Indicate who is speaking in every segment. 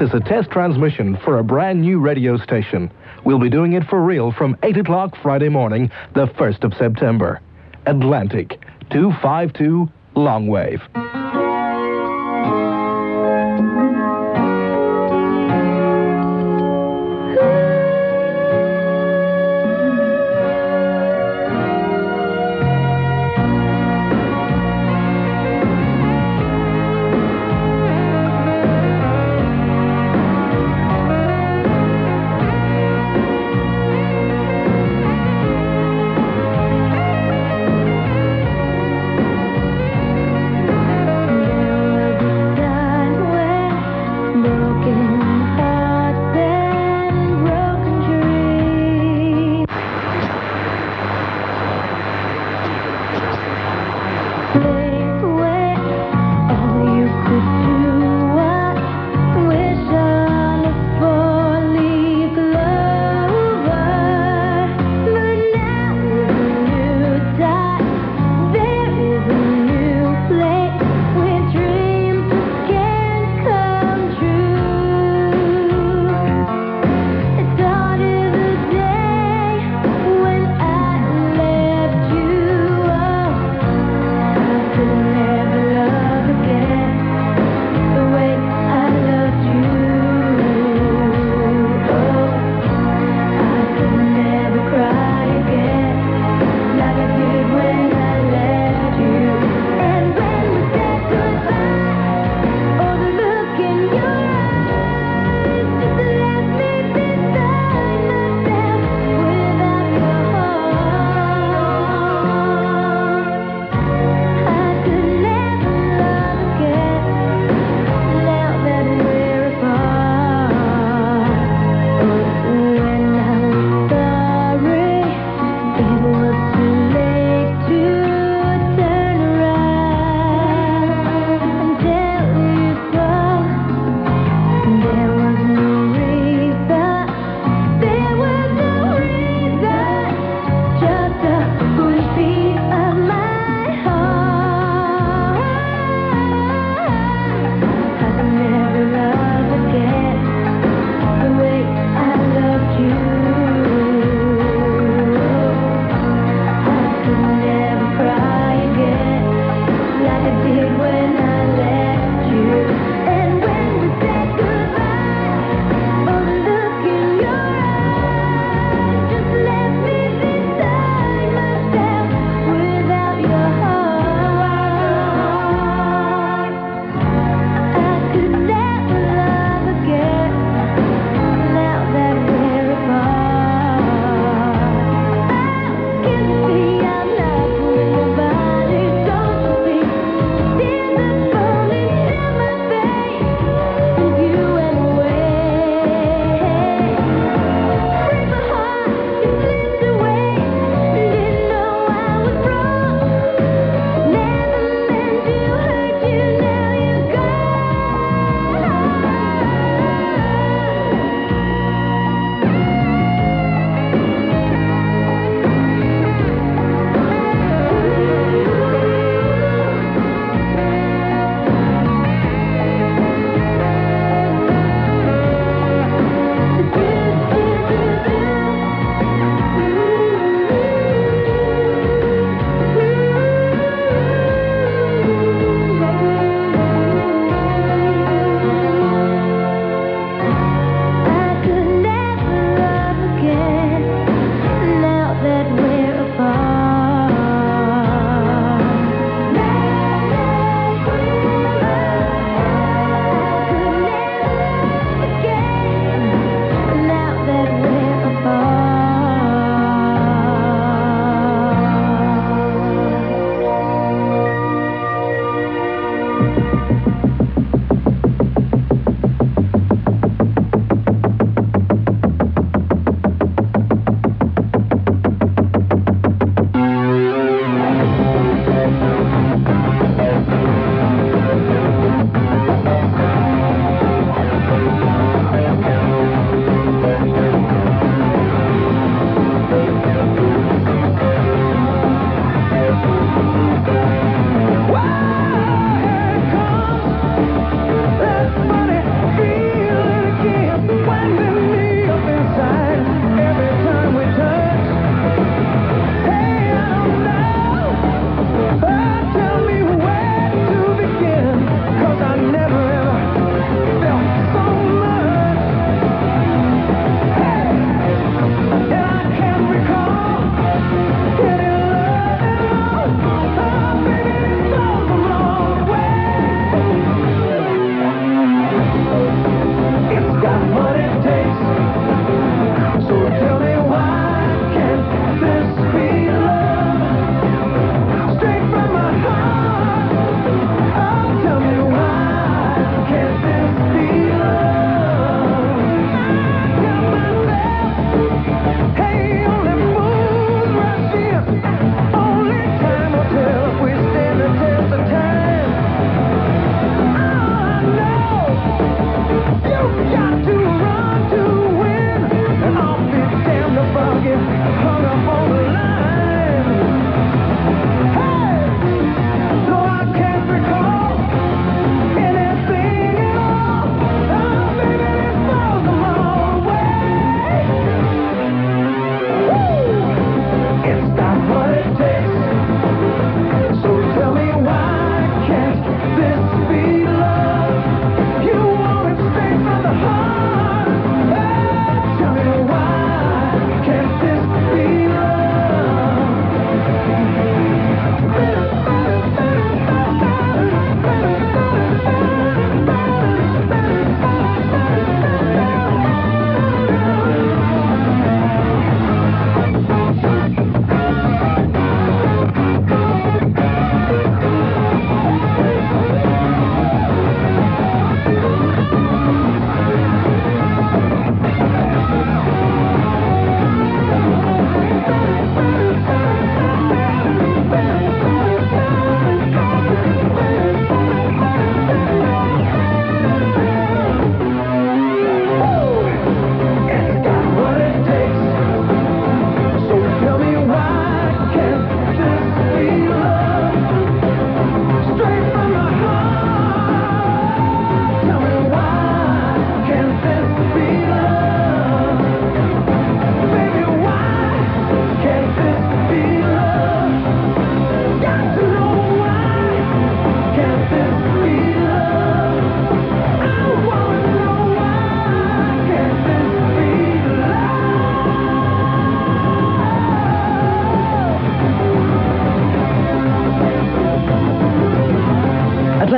Speaker 1: is a test transmission for a brand new radio station. We'll be doing it for real from 8 o'clock Friday morning, the 1st of September. Atlantic, 252 Longwave.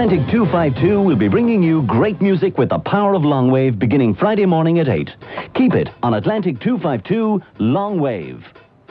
Speaker 2: Atlantic 252 will be bringing you great music with the power of long wave beginning Friday morning at 8. Keep it on Atlantic 252 Long Wave.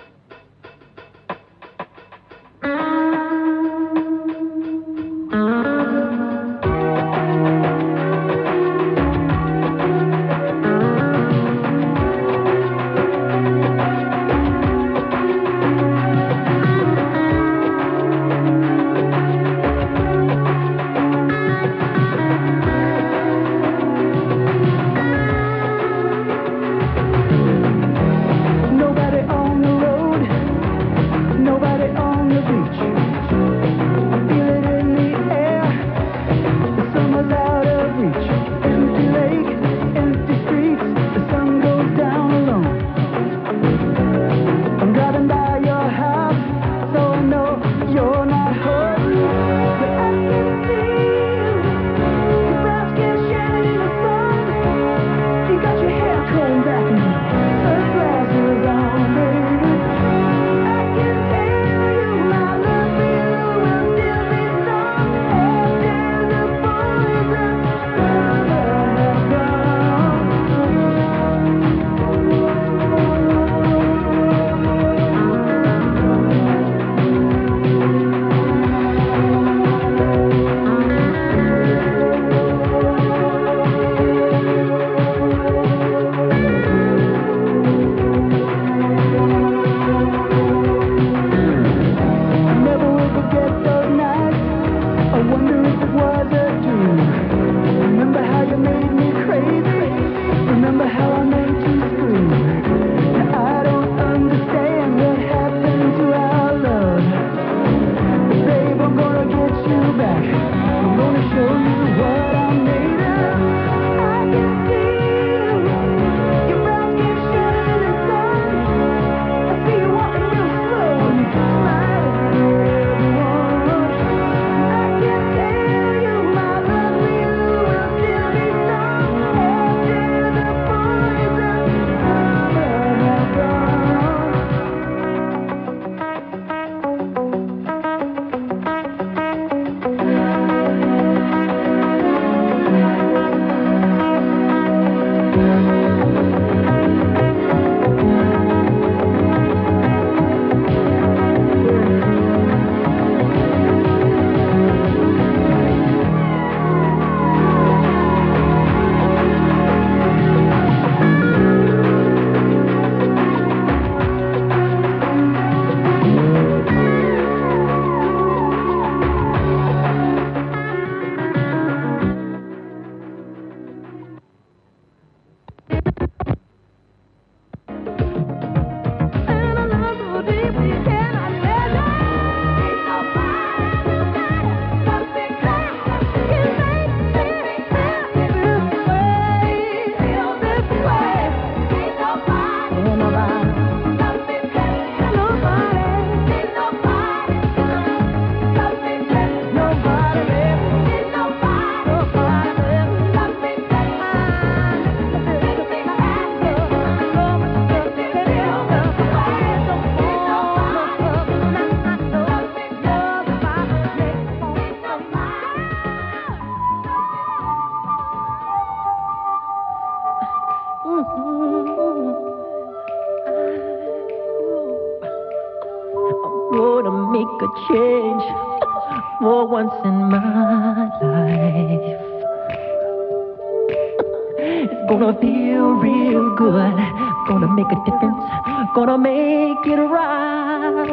Speaker 3: Gonna make a change for once in my life. It's gonna feel real good. Gonna make a difference. Gonna make it right.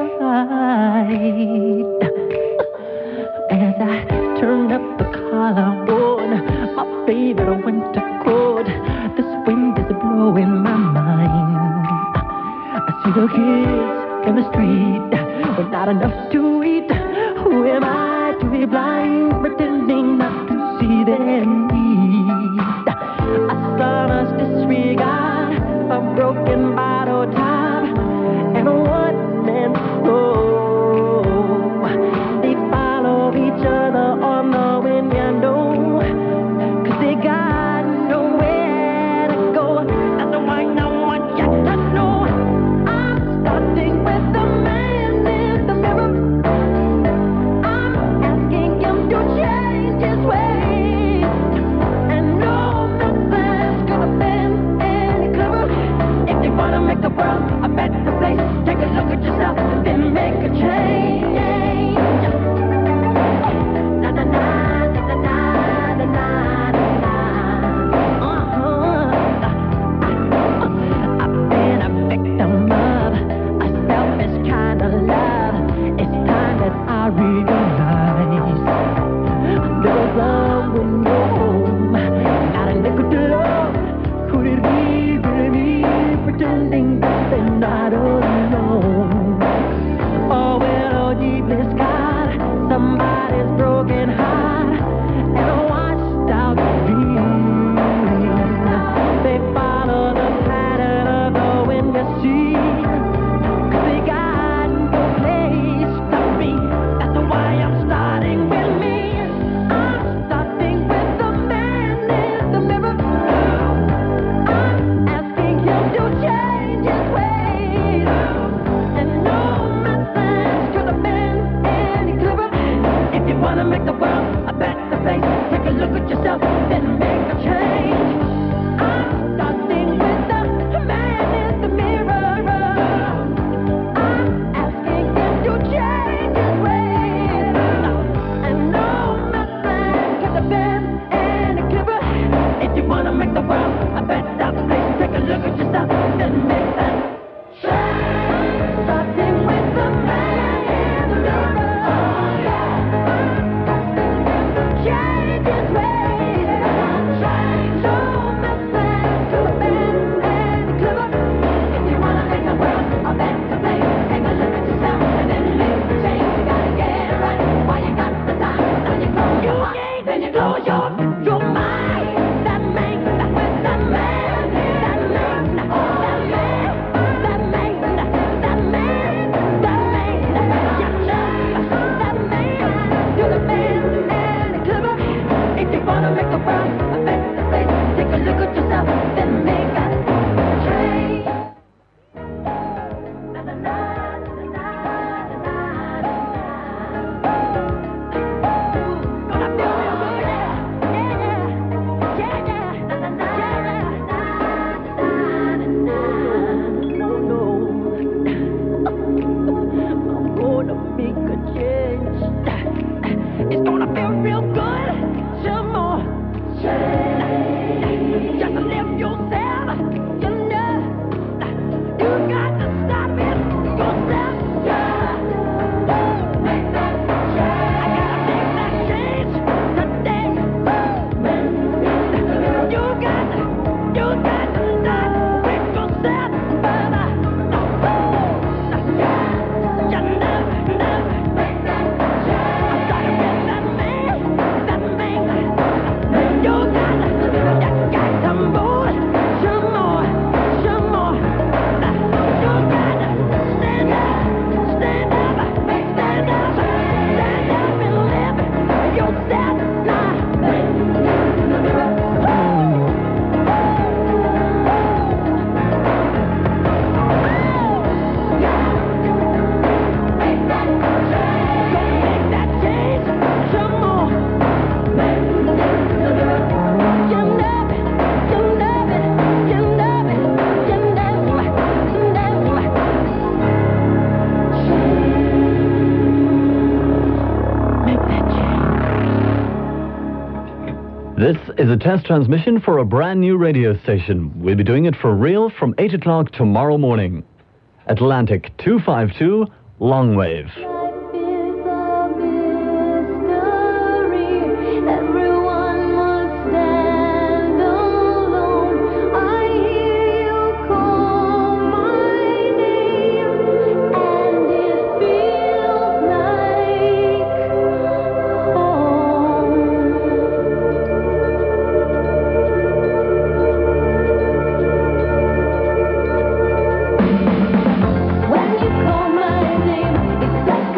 Speaker 3: As I turn up the collar on my favorite winter coat, this wind is blowing my mind. I see the kids in the street with not enough to eat. Who am I to be blind, pretending not to see their need? A son's disregard, a broken bottle top, and a one-man show. They follow each other on the wind, you know, 'cause they got nowhere to go. That's the one I want you to know. I'm starting with the man in the mirror. I'm asking him to change his world a better place. Take a look at yourself and then make a change. Na na na na na na na na. I've been a victim of a selfish kind of love. It's time that I realize there's love when you're home. Not a liquid love. Could it be really pretending that they're not alone? Oh, well, deeply scarred, somebody's broken heart and a washed out dream. They follow the pattern of the wind you see, 'cause they got no place to be. That's why I'm starting with me. I'm starting with the man in the mirror. I'm asking him to change his ways. And no message could have been any clearer. If you wanna make the world a better place, take a look at yourself, then make a change. I'm starting with the man in the mirror. I'm asking him to change his ways. And no message could have been any clearer. If you wanna make the world a better place, take a look at yourself, then make that change. Starting with the man in the mirror. Change his ways. No message could have been any clearer. If you wanna make the world a better place, take a look at yourself and then make the change. You gotta get it right while you got the time. Now you close your heart, then you close your mind. That man, that man, that man, that man, that man, that man, that man, that man, that man, you're the man and the clever. If you wanna make the world a better place, take a look at yourself, then make a change. Na na na na na na na. Gonna feel real good, yeah, yeah, yeah. Na na na na na na. No, no. I'm gonna make a change. It's gonna feel real good. Some more. Just live yourself. You know. You got to stop it yourself. Make that change. I gotta make that change today. You got to start with yourself, brother. You never make that change. I'm starting with that man. You got to move some more. You got to stand up, stand up and live yourself now. Make that change some more. You love it. Make that change.
Speaker 2: This is a test transmission for a brand new radio station. We'll be doing it for real from 8 o'clock tomorrow morning. Atlantic 252, Longwave.
Speaker 3: Life is a mystery. Everyone must stand alone. I hear you call my name, and it feels like home. When you call my name, it's like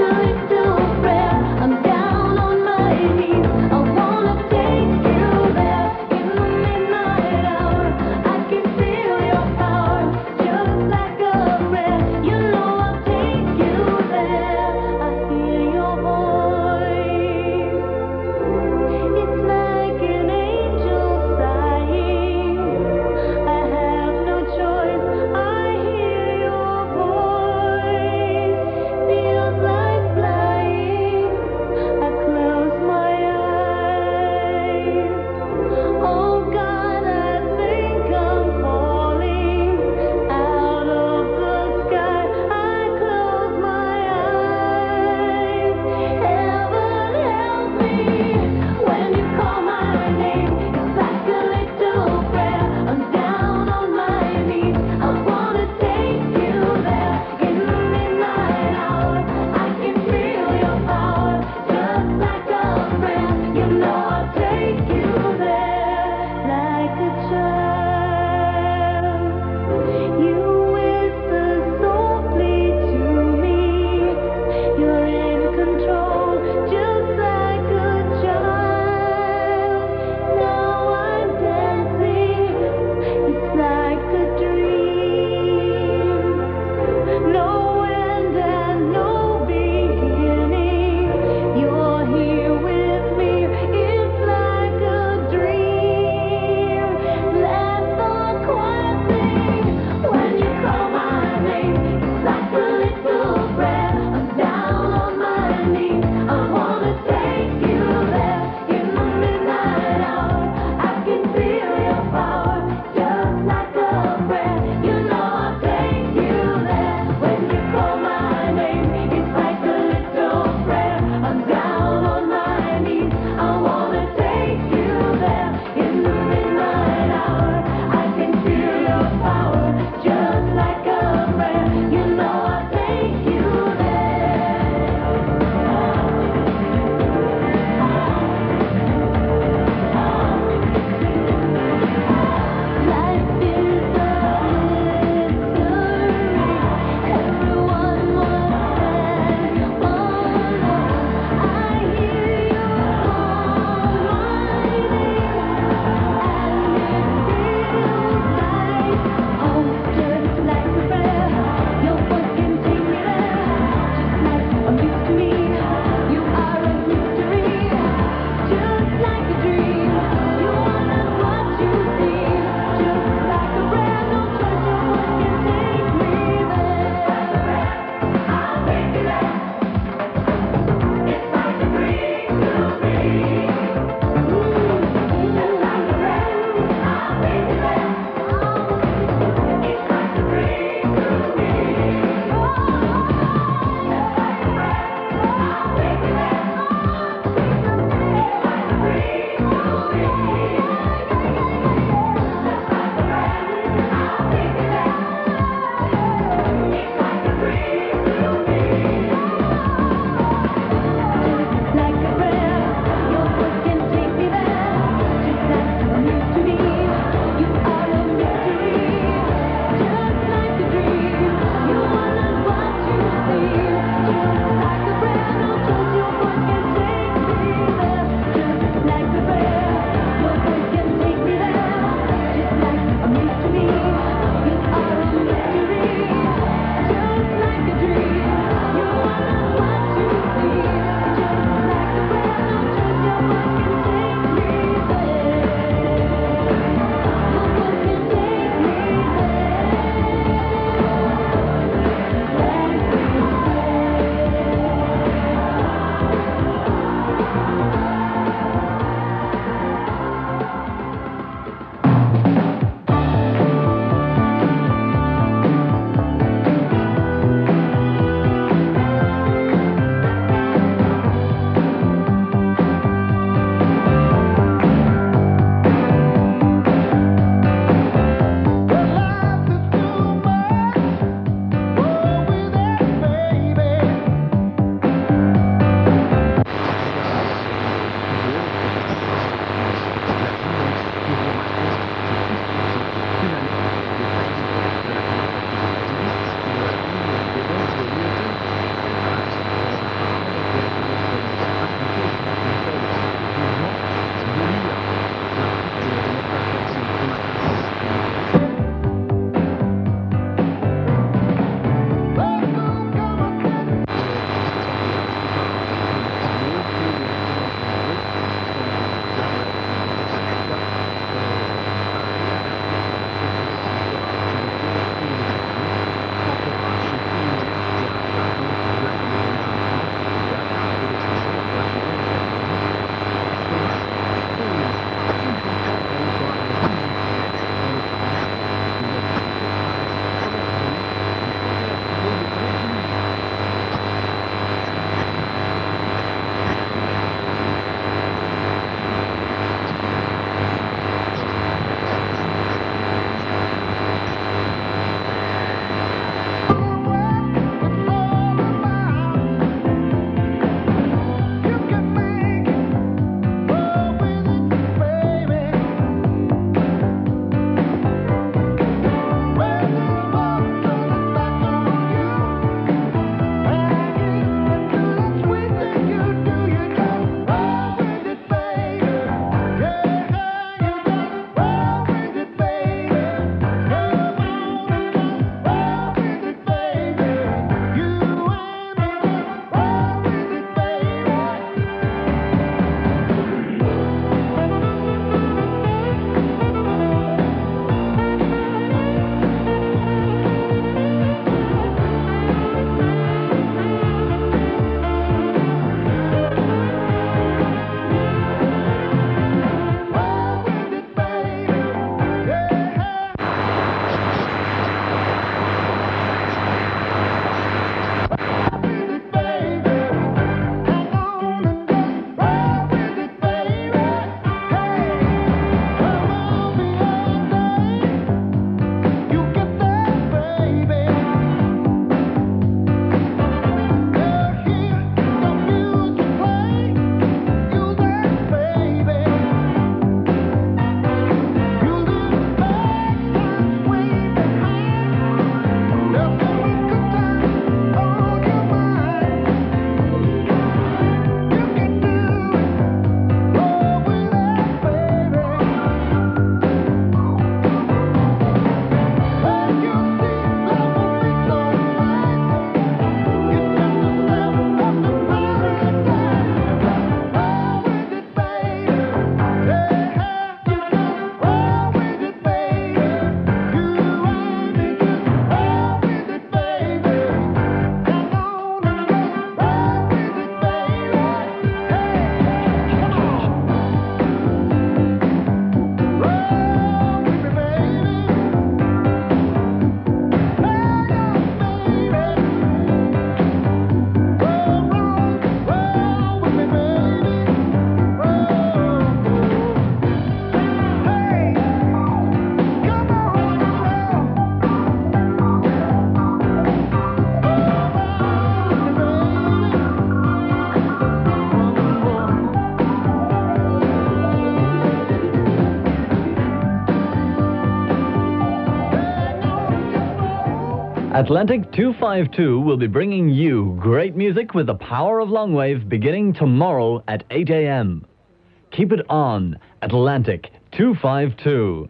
Speaker 2: Atlantic 252 will be bringing you great music with the power of longwave beginning tomorrow at 8 a.m. Keep it on Atlantic 252.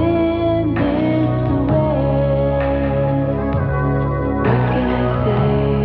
Speaker 4: What can I say?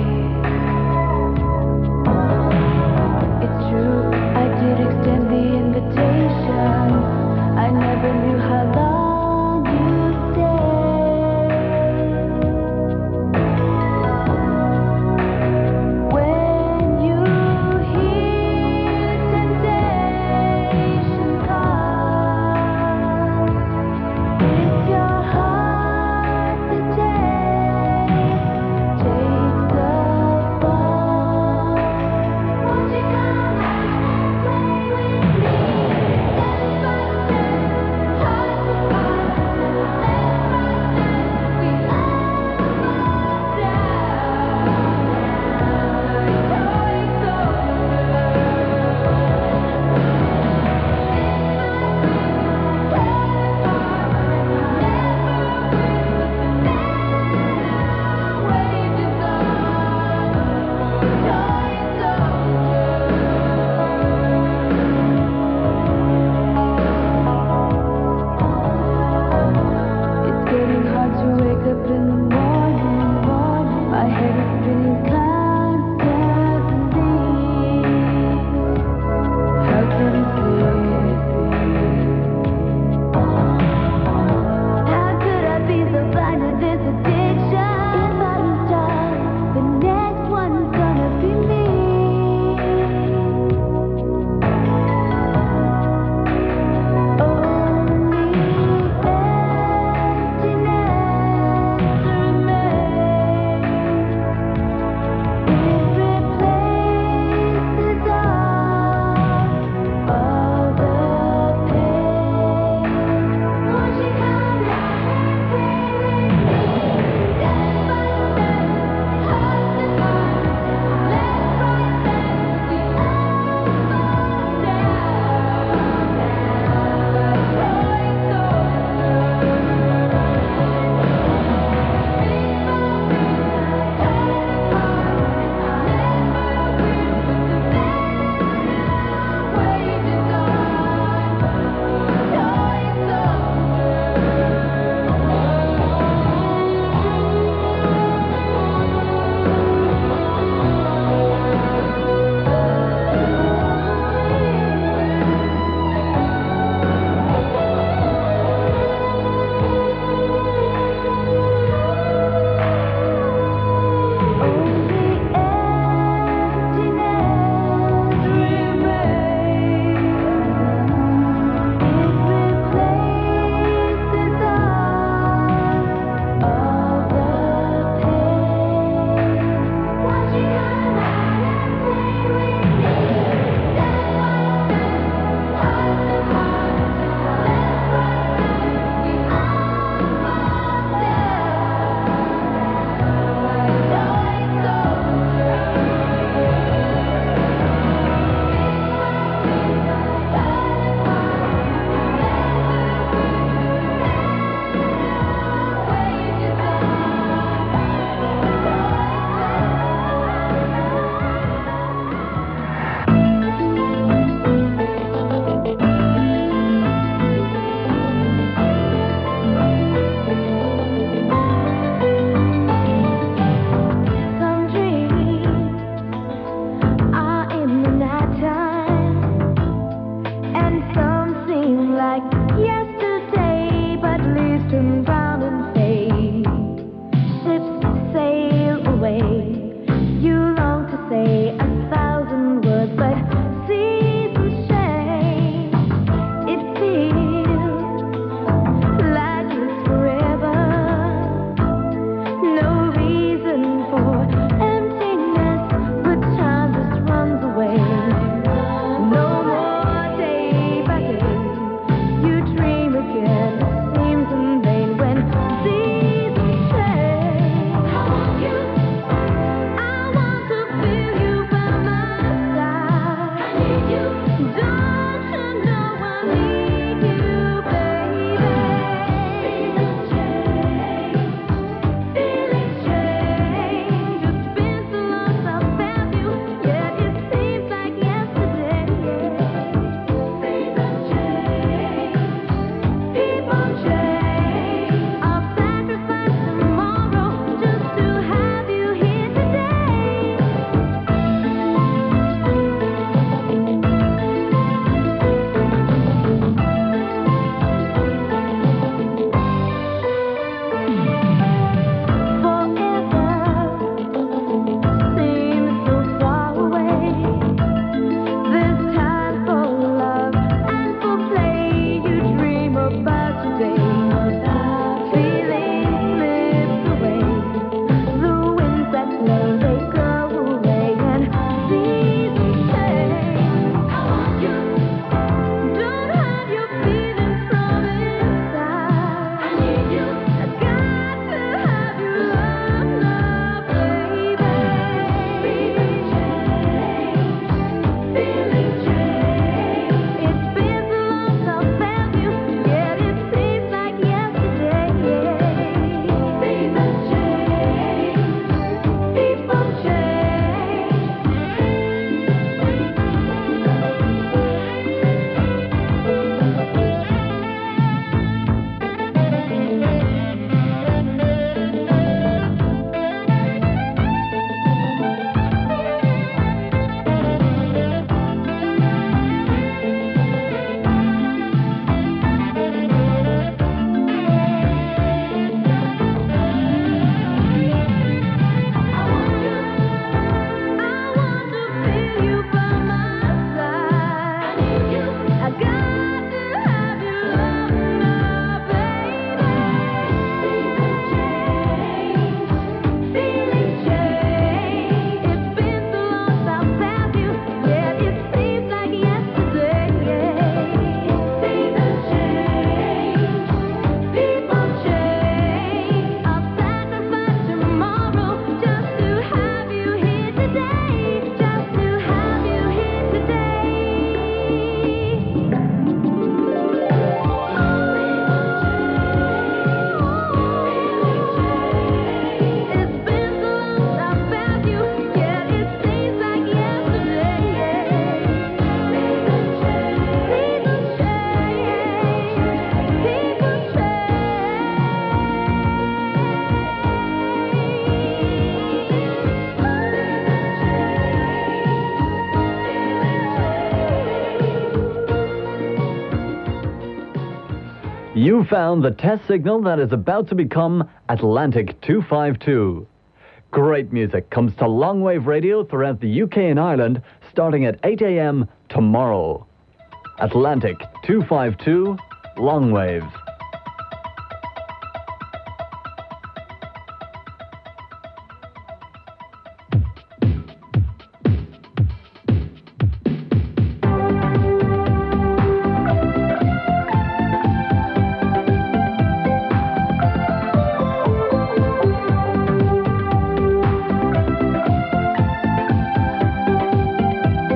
Speaker 2: You found the test signal that is about to become Atlantic 252. Great music comes to longwave radio throughout the UK and Ireland starting at 8 a.m. tomorrow. Atlantic 252, longwave.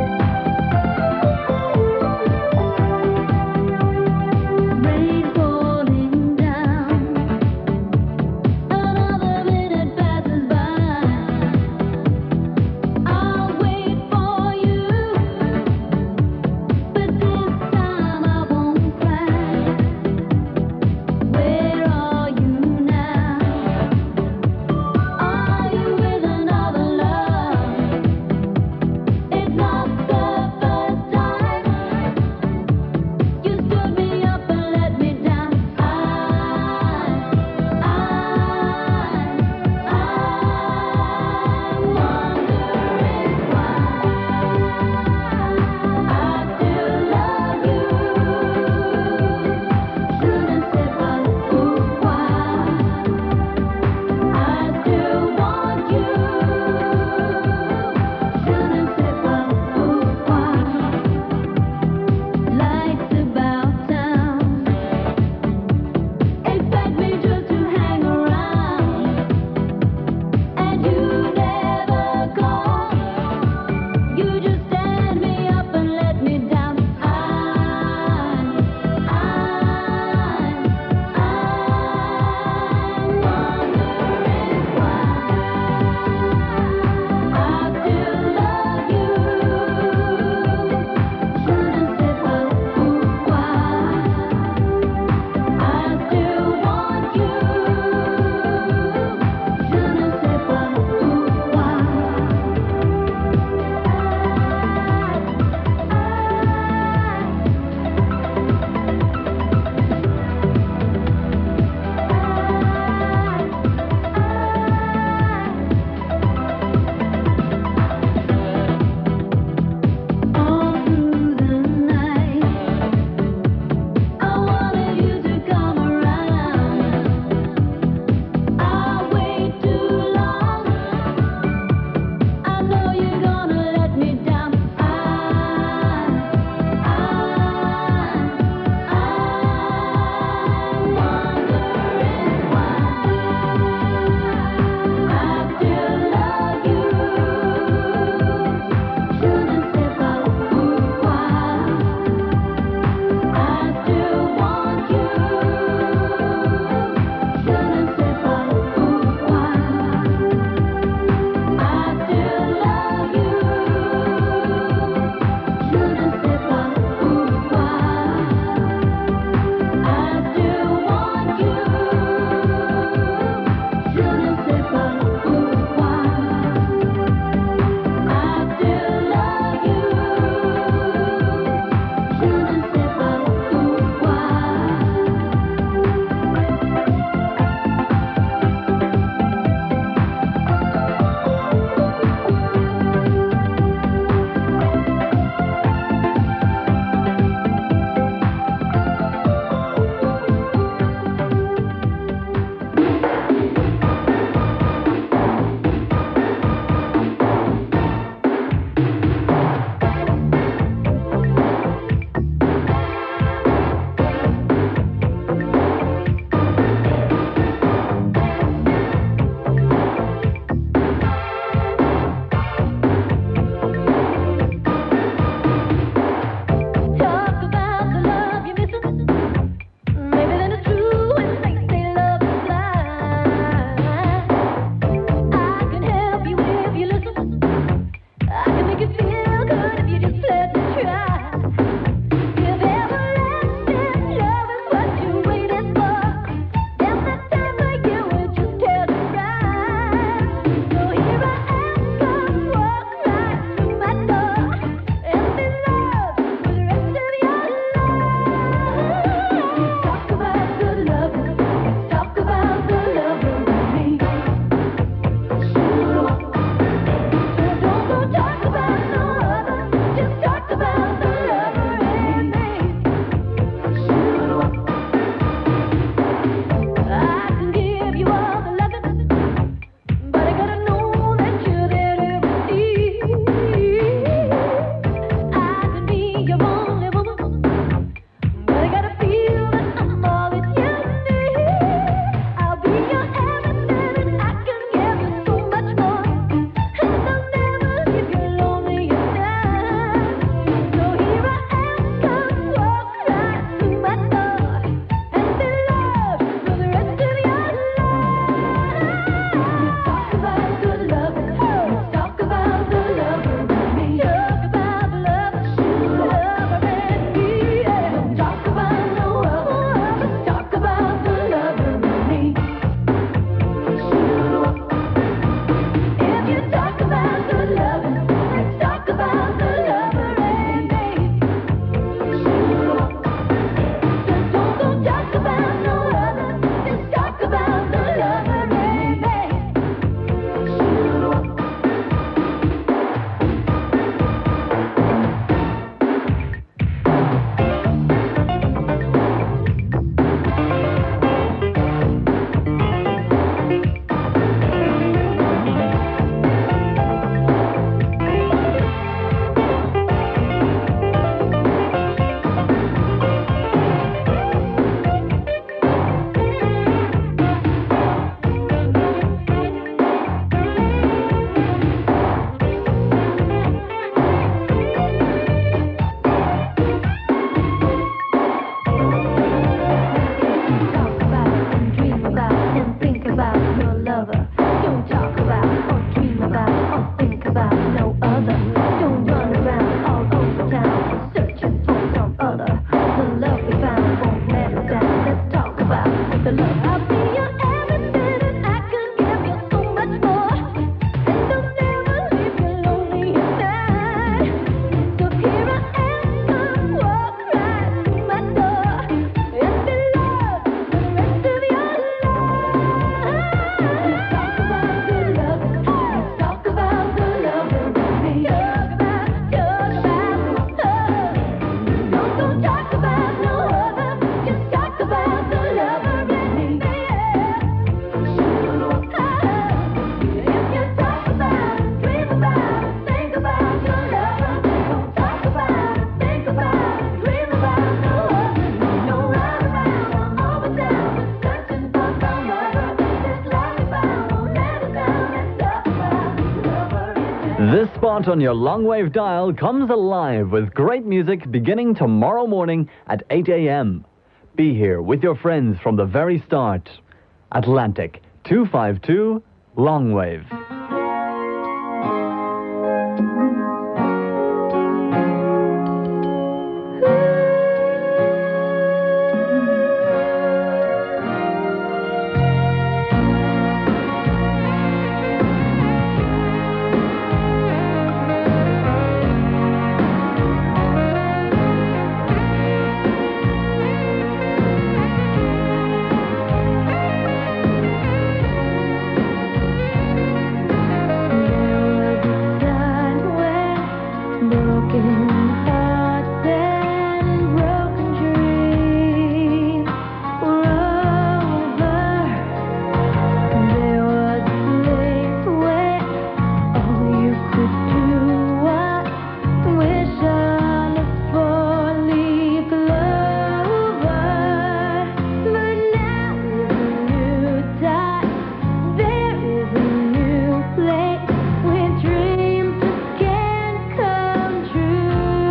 Speaker 3: Rainbow
Speaker 2: spot on your long-wave dial comes alive with great music beginning tomorrow morning at 8 a.m. Be here with your friends from the very start. Atlantic 252 Longwave.
Speaker 4: Dreams just can't come true.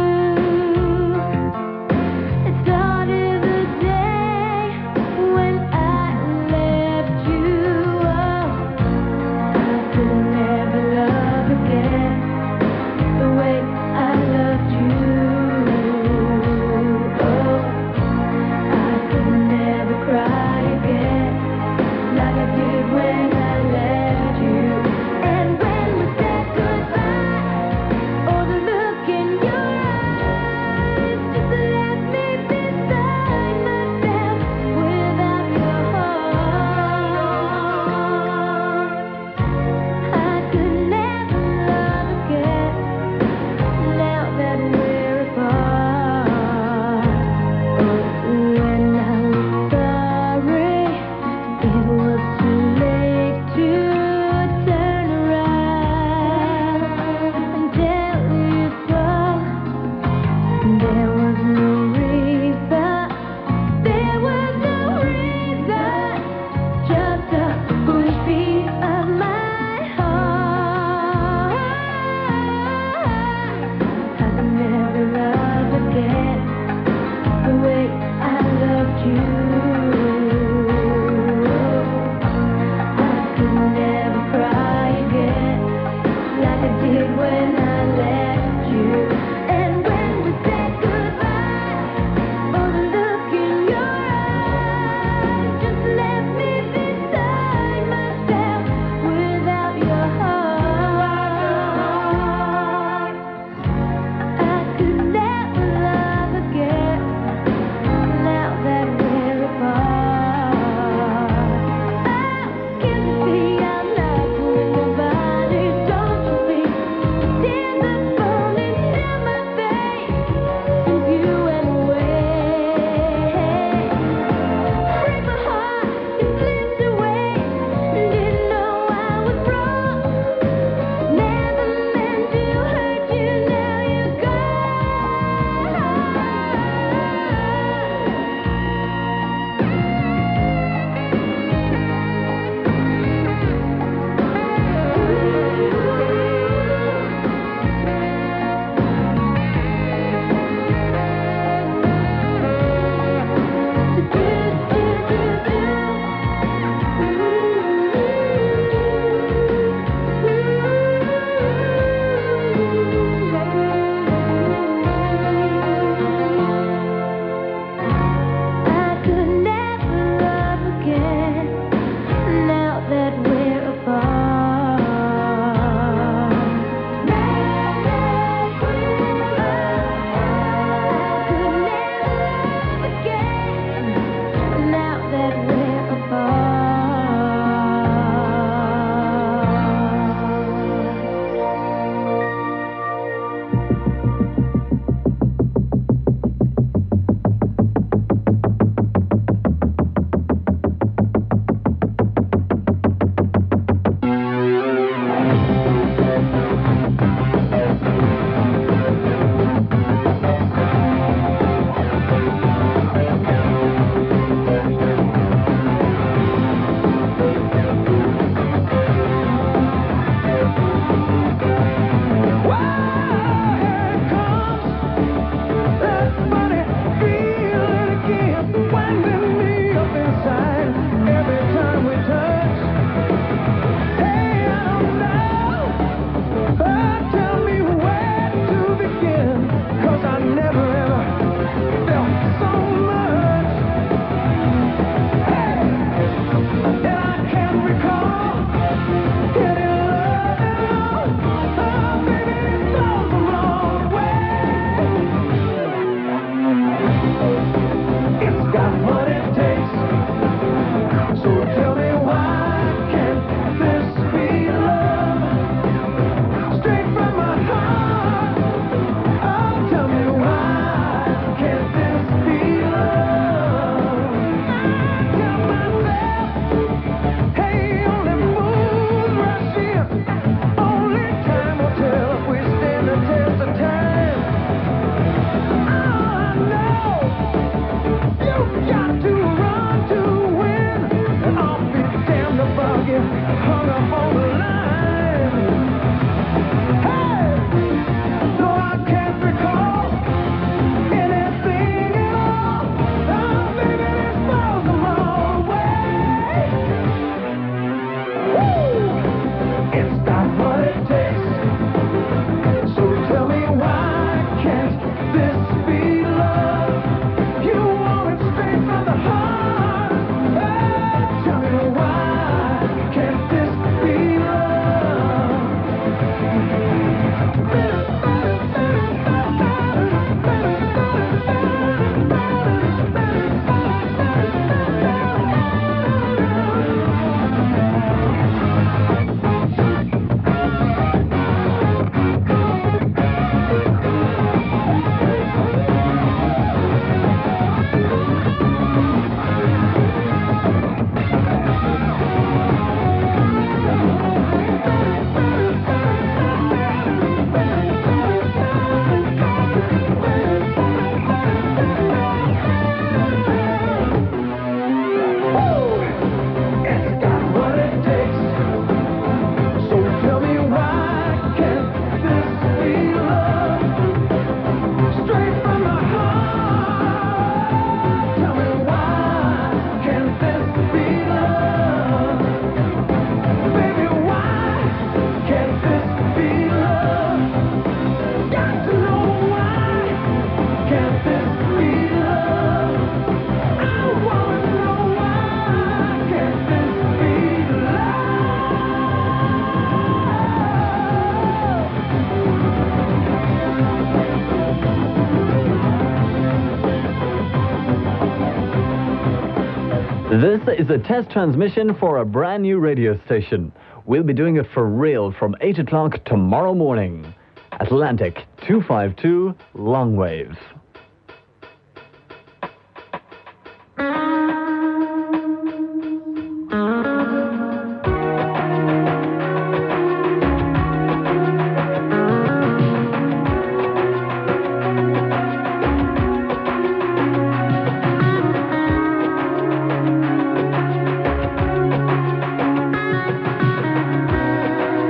Speaker 2: This is a test transmission for a brand new radio station. We'll be doing it for real from 8 o'clock tomorrow morning. Atlantic 252 Longwave.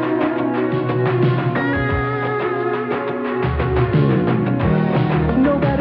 Speaker 3: Nobody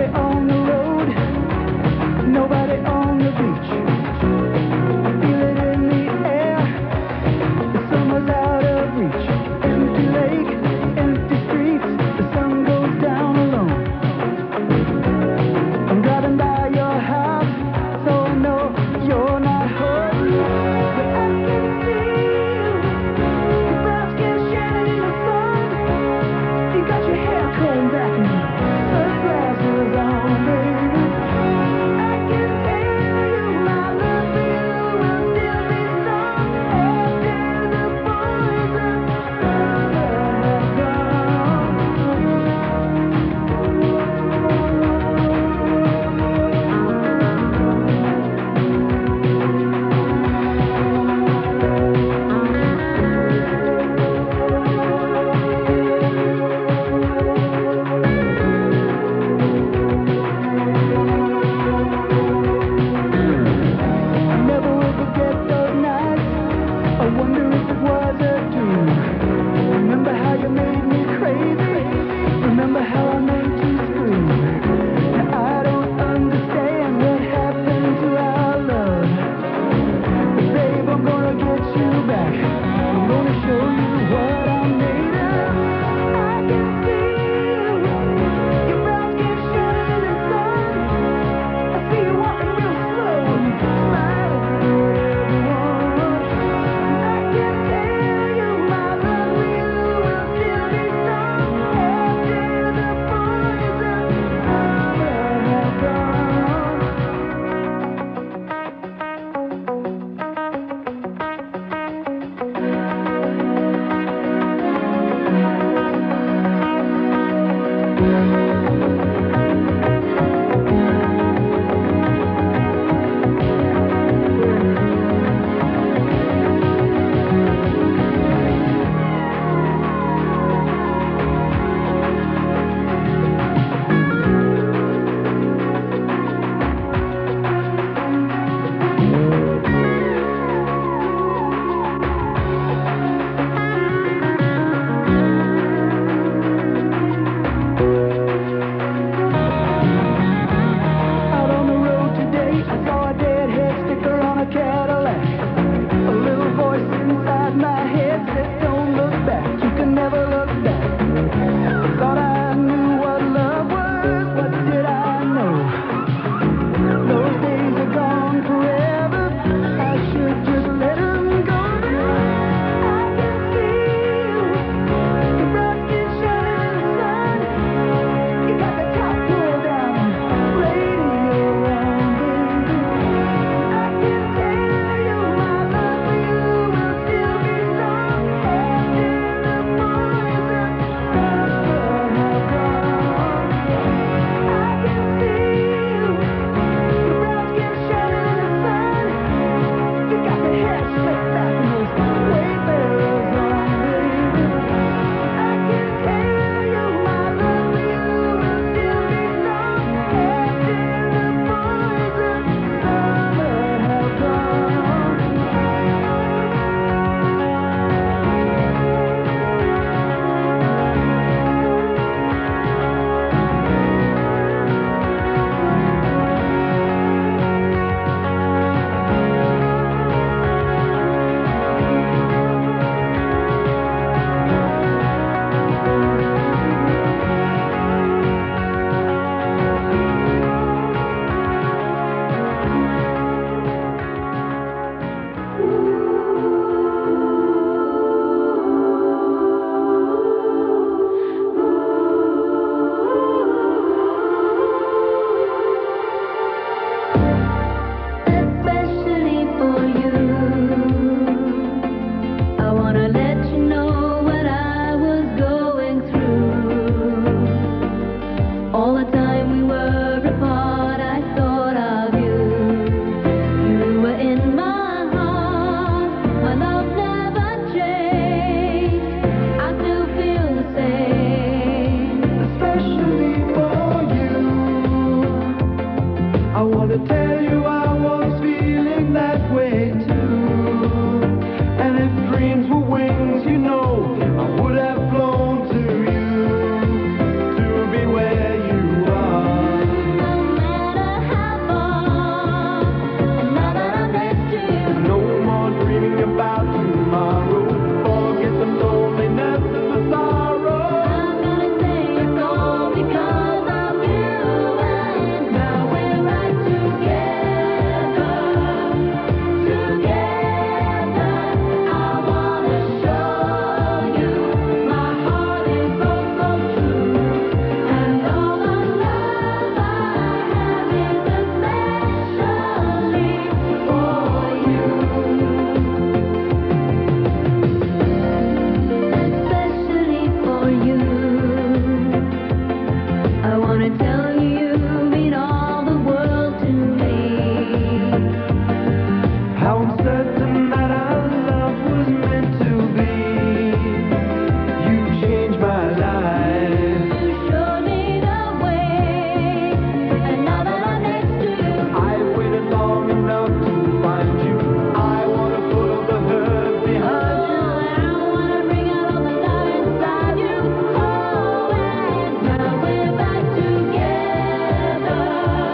Speaker 4: wanna tell you you mean all the world to me.
Speaker 5: How I'm certain that our love was meant to be. You changed my life.
Speaker 4: You showed me the way, and now that I'm next to you,
Speaker 5: I waited long enough to find you. I wanna put all the hurt behind you.
Speaker 4: I wanna bring out all the love inside you. Oh, and now we're back together,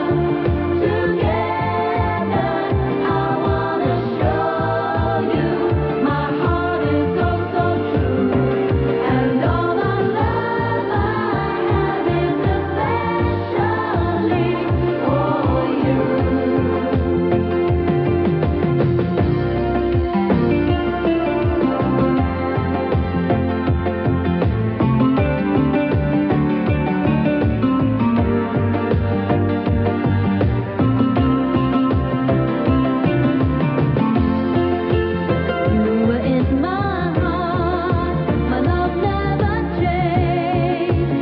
Speaker 4: together. I wanna show you my heart is so, so true, and all the love I have is especially for you. You were in my heart, my love never changed.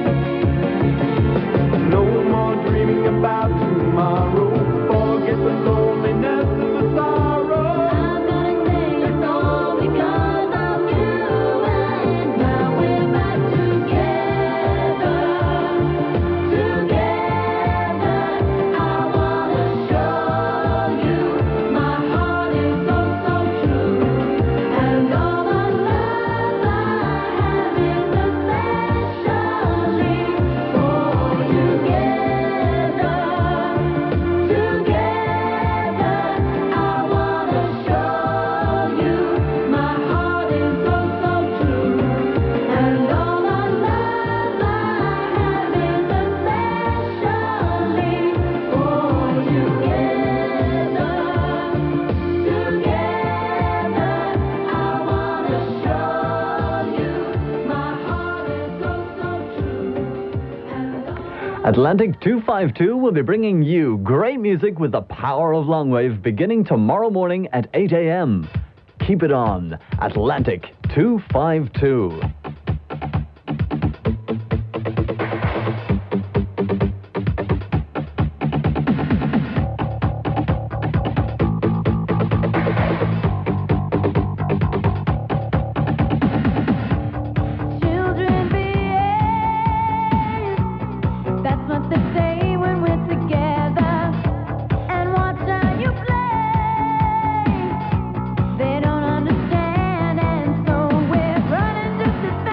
Speaker 5: No more dreaming about tomorrow. Forget the loneliness and the sorrow.
Speaker 4: I'm gonna say it's all because of you, and now we're back together, together. I wanna show you my heart is so, so true, and all the love I have is especially for you. Together, together, I wanna show you my heart is so, so true, and all the love I have is especially for you. Together, together, I wanna show you my heart is so, so true, and all
Speaker 2: Atlantic 252 will be bringing you great music with the power of Longwave beginning tomorrow morning at 8 a.m. Keep it on Atlantic 252.
Speaker 4: children behave. That's what they say when we're together. And watch how you play. They don't understand, and so we're running just as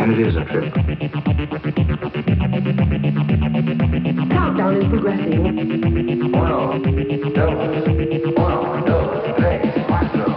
Speaker 6: And it is a trip.
Speaker 4: Countdown is progressing.
Speaker 6: Uno, dos, tres, cuatro.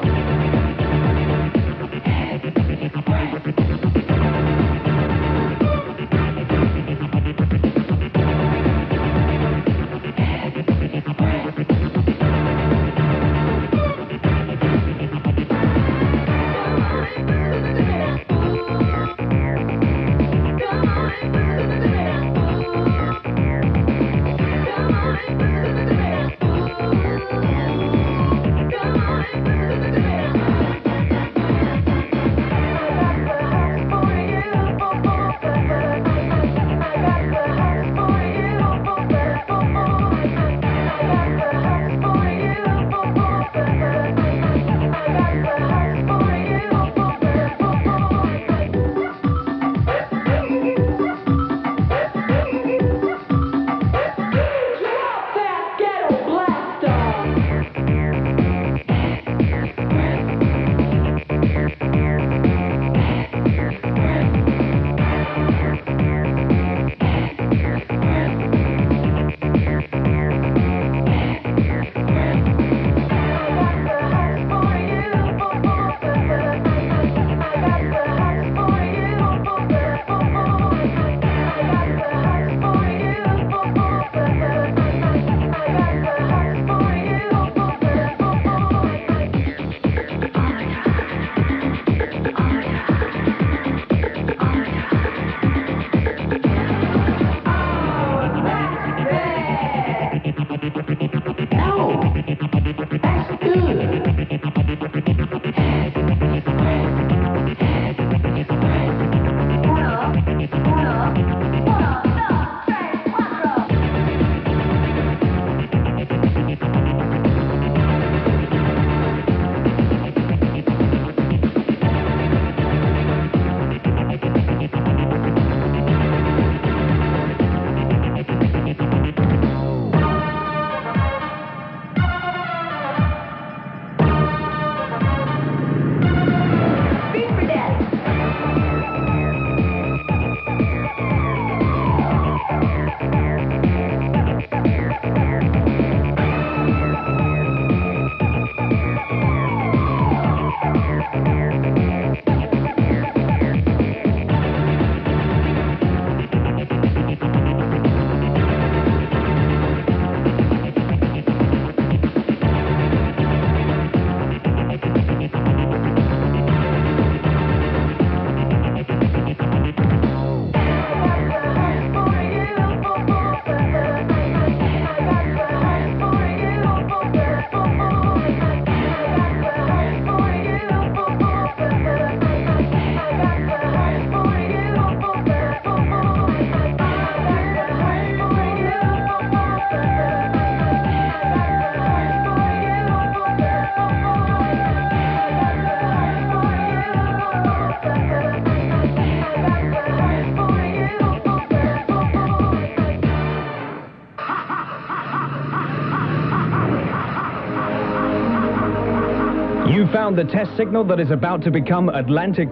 Speaker 7: You found the test signal that is about to become Atlantic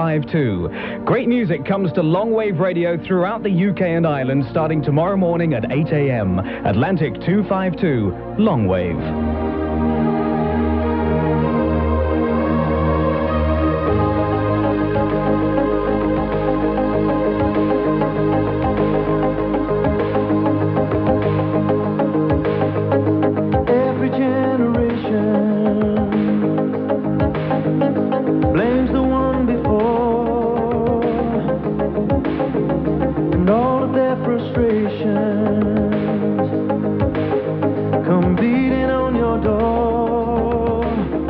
Speaker 7: 252. Great music comes to long-wave radio throughout the UK and Ireland starting tomorrow morning at 8 a.m. Atlantic 252, long-wave.
Speaker 5: Every generation blames the one before, and all of their frustrations come beating on your door.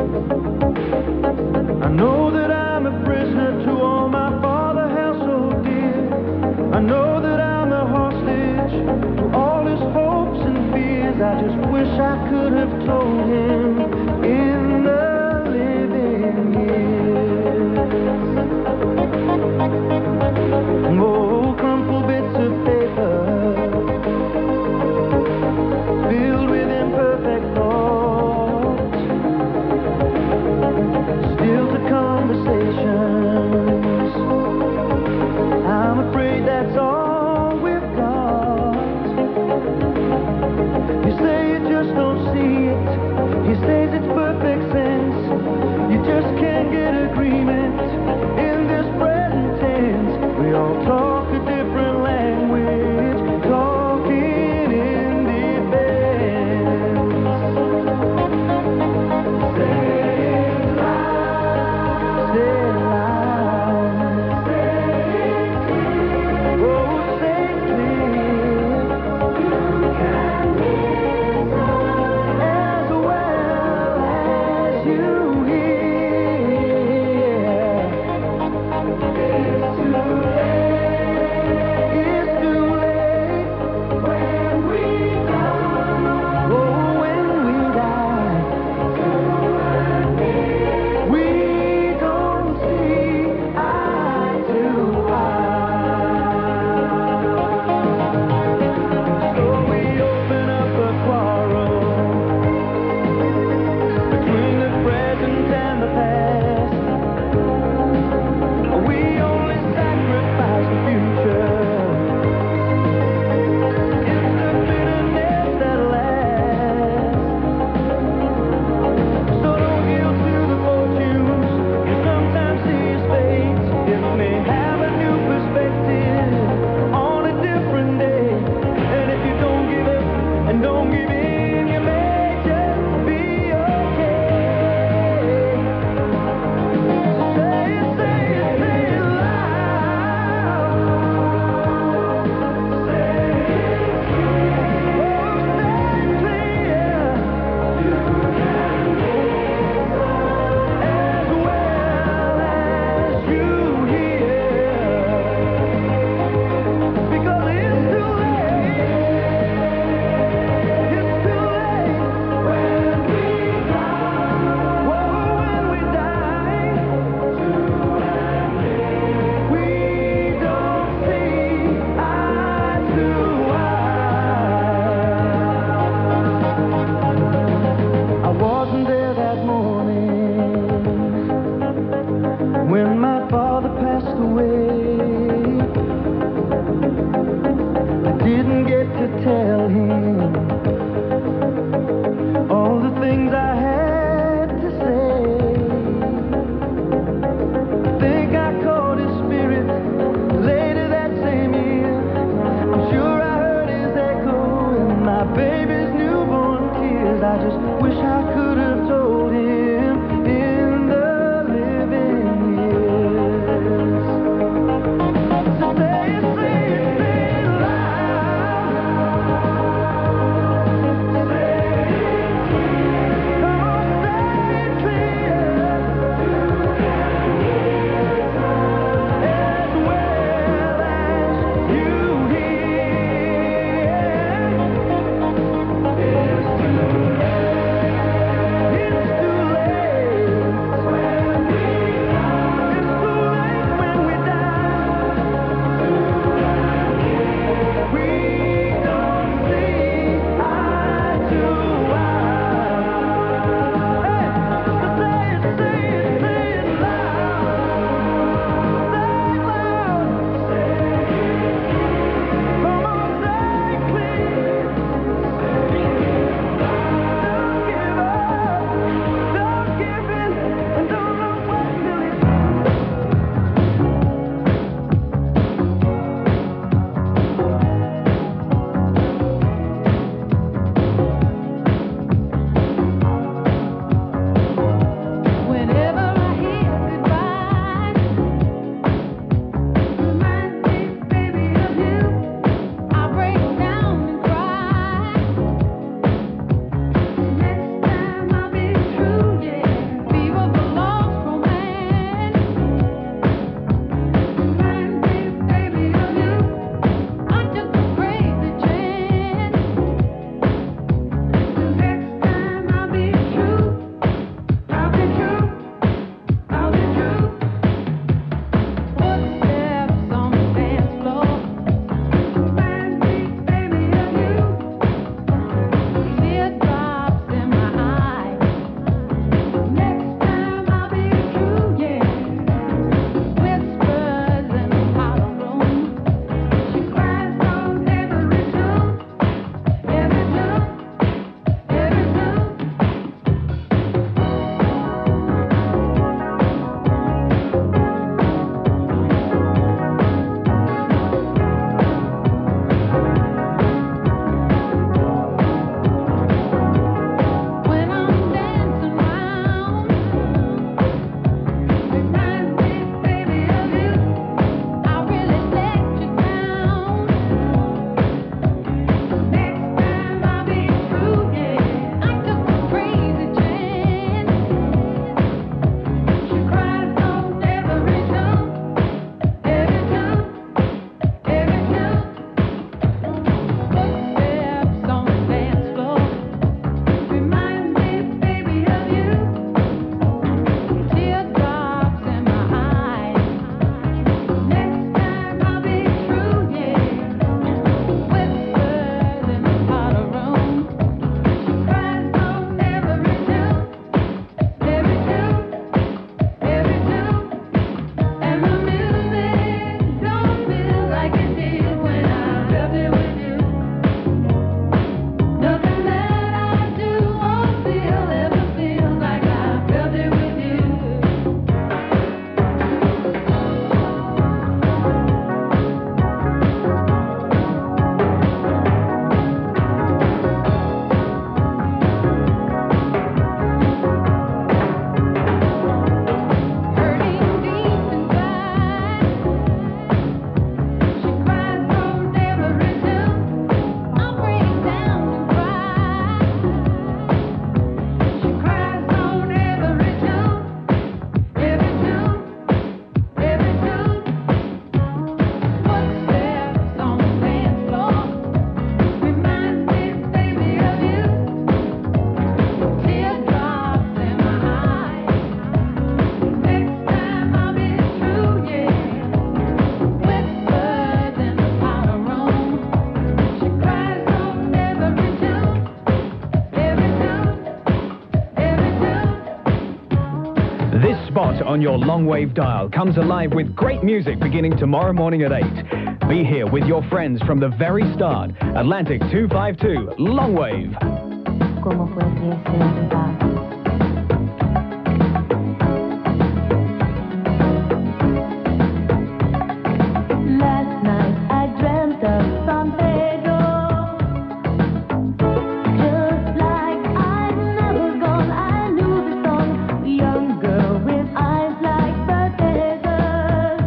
Speaker 5: I know that I'm a prisoner to all my father held so dear. I know that I'm a hostage to all his hopes and fears. I just wish I could have told him in the living years. Oh, crumpled bits of paper filled with imperfect thoughts, still to conversations We all talk a different language, talking in defense. Say it loud, say it loud, say it clear, oh, say it clear. You can listen as well as you hear. It's too late.
Speaker 7: on your long-wave dial comes alive with great music beginning tomorrow morning at 8. Be here with your friends from the very start. Atlantic 252, Longwave.
Speaker 3: ¿Cómo fue que se va? Last night I dreamt of San Pedro, just like I'd never gone. I knew the song, a young girl with eyes like the desert.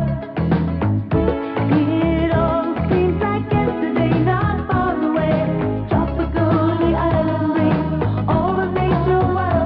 Speaker 3: It all seems like yesterday, not far away. Tropical, the island breeze, all of nature wild.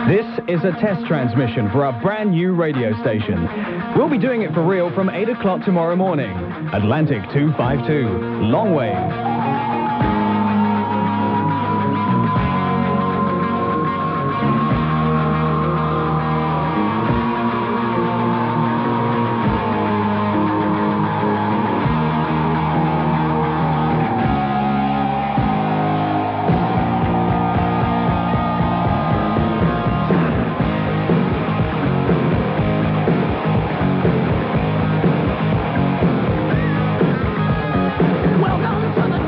Speaker 7: This is a test transmission for our brand new radio station. We'll be doing it for real from 8 o'clock tomorrow morning. Atlantic 252, Longwave.
Speaker 4: Welcome to the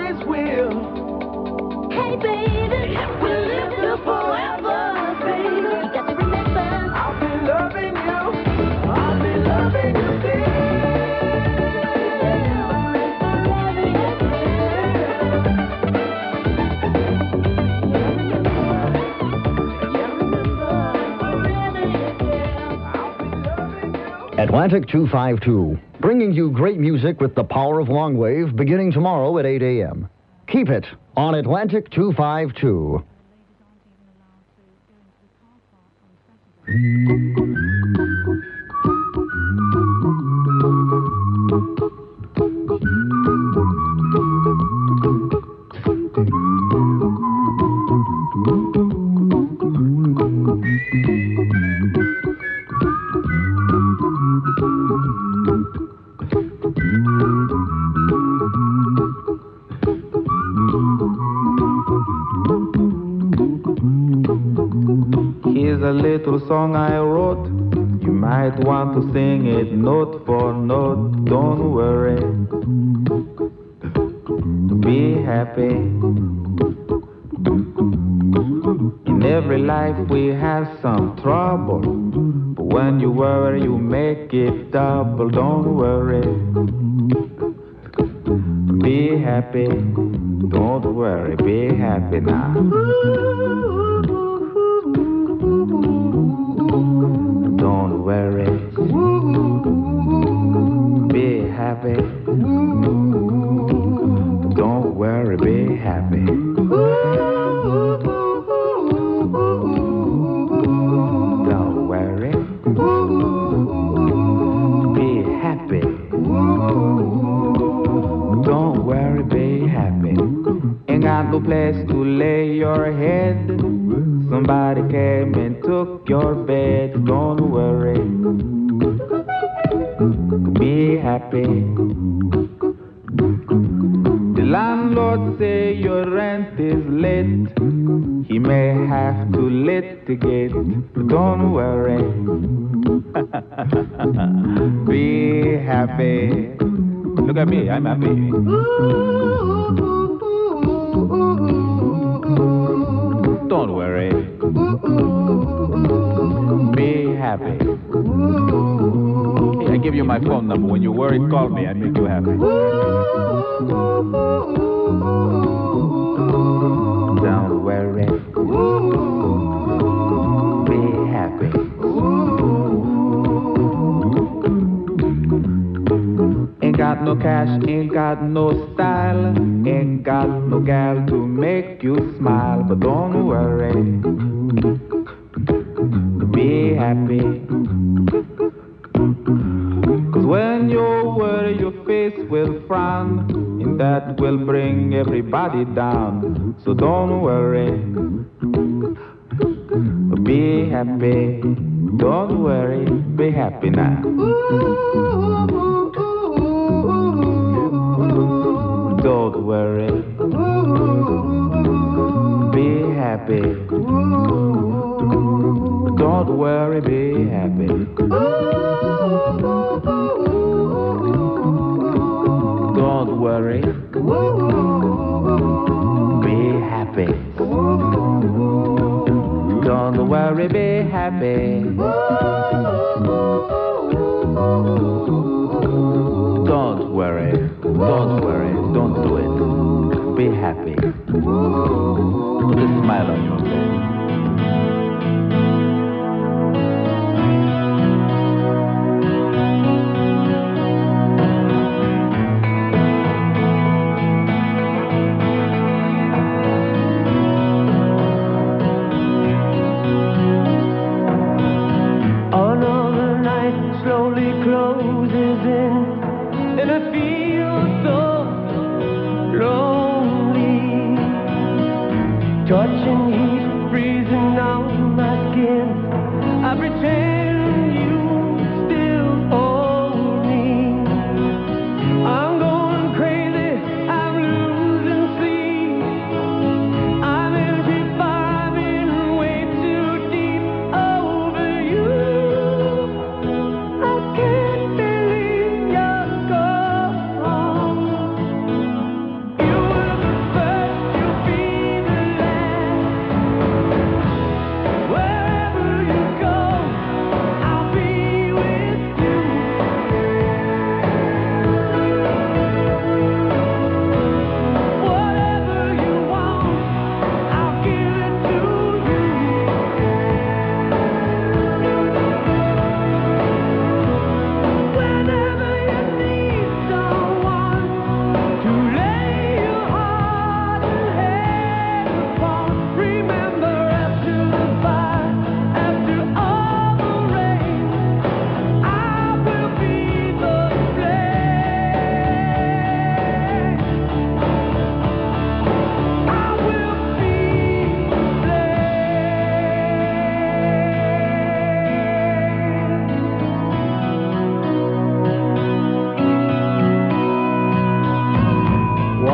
Speaker 5: always will.
Speaker 4: Hey, baby, we'll live here forever, baby. You got to remember.
Speaker 5: I'll be loving you. I'll be loving you
Speaker 8: Atlantic 252, bringing you great music with the power of longwave beginning tomorrow at 8 a.m. Keep it on Atlantic 252.
Speaker 5: Here's a little song I wrote. You might want to sing it note for note. Don't worry. Be happy. In every life we have some trouble. But when you worry, you make it double. Don't worry. Be happy. Don't worry. Be happy now. Don't worry. Be happy. Don't worry, be happy. Don't worry. Be happy. Don't worry, be happy. Ain't got no place to lay your head. Somebody came and took your bed. Don't worry. Be happy. The landlord say your rent is late. He may have to litigate. Don't worry. Be happy. Look at me, I'm happy. Don't worry. Be happy. Hey, I give you my phone number. When you worry, call me. I make you happy. Don't worry. Be happy. Ain't got no cash, ain't got no style, ain't got no gal to make you smile, but don't worry. Be happy. Cause when you worry, your face will frown, and that will bring everybody down. So don't worry. Be happy. Don't worry. Be happy now. Don't worry. Be happy. Don't worry, be happy. Don't worry. Be happy. Don't worry, be happy. Don't worry. Don't worry. Don't do it. Be happy. Put a smile on your face. Another night slowly closes in, and I feel so lonely. Touching heat, breathing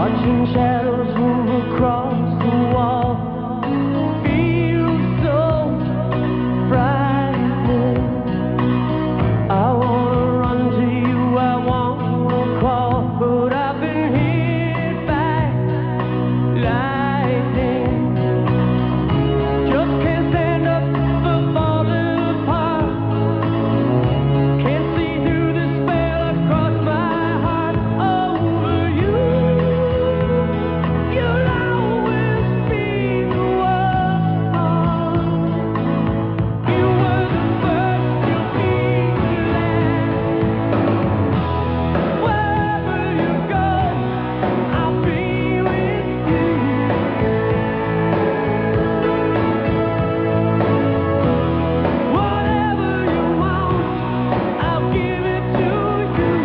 Speaker 5: Watching shadows move across the wall feels so frightening. I wanna run to you, I wanna call, but I've been hit by lightning. Just can't stand up for falling apart. Can't see through the spell across my heart over you. You'll always be the one. You were the first, you'll be the last. Wherever you go, I'll be with you. Whatever you want, I'll give it to you.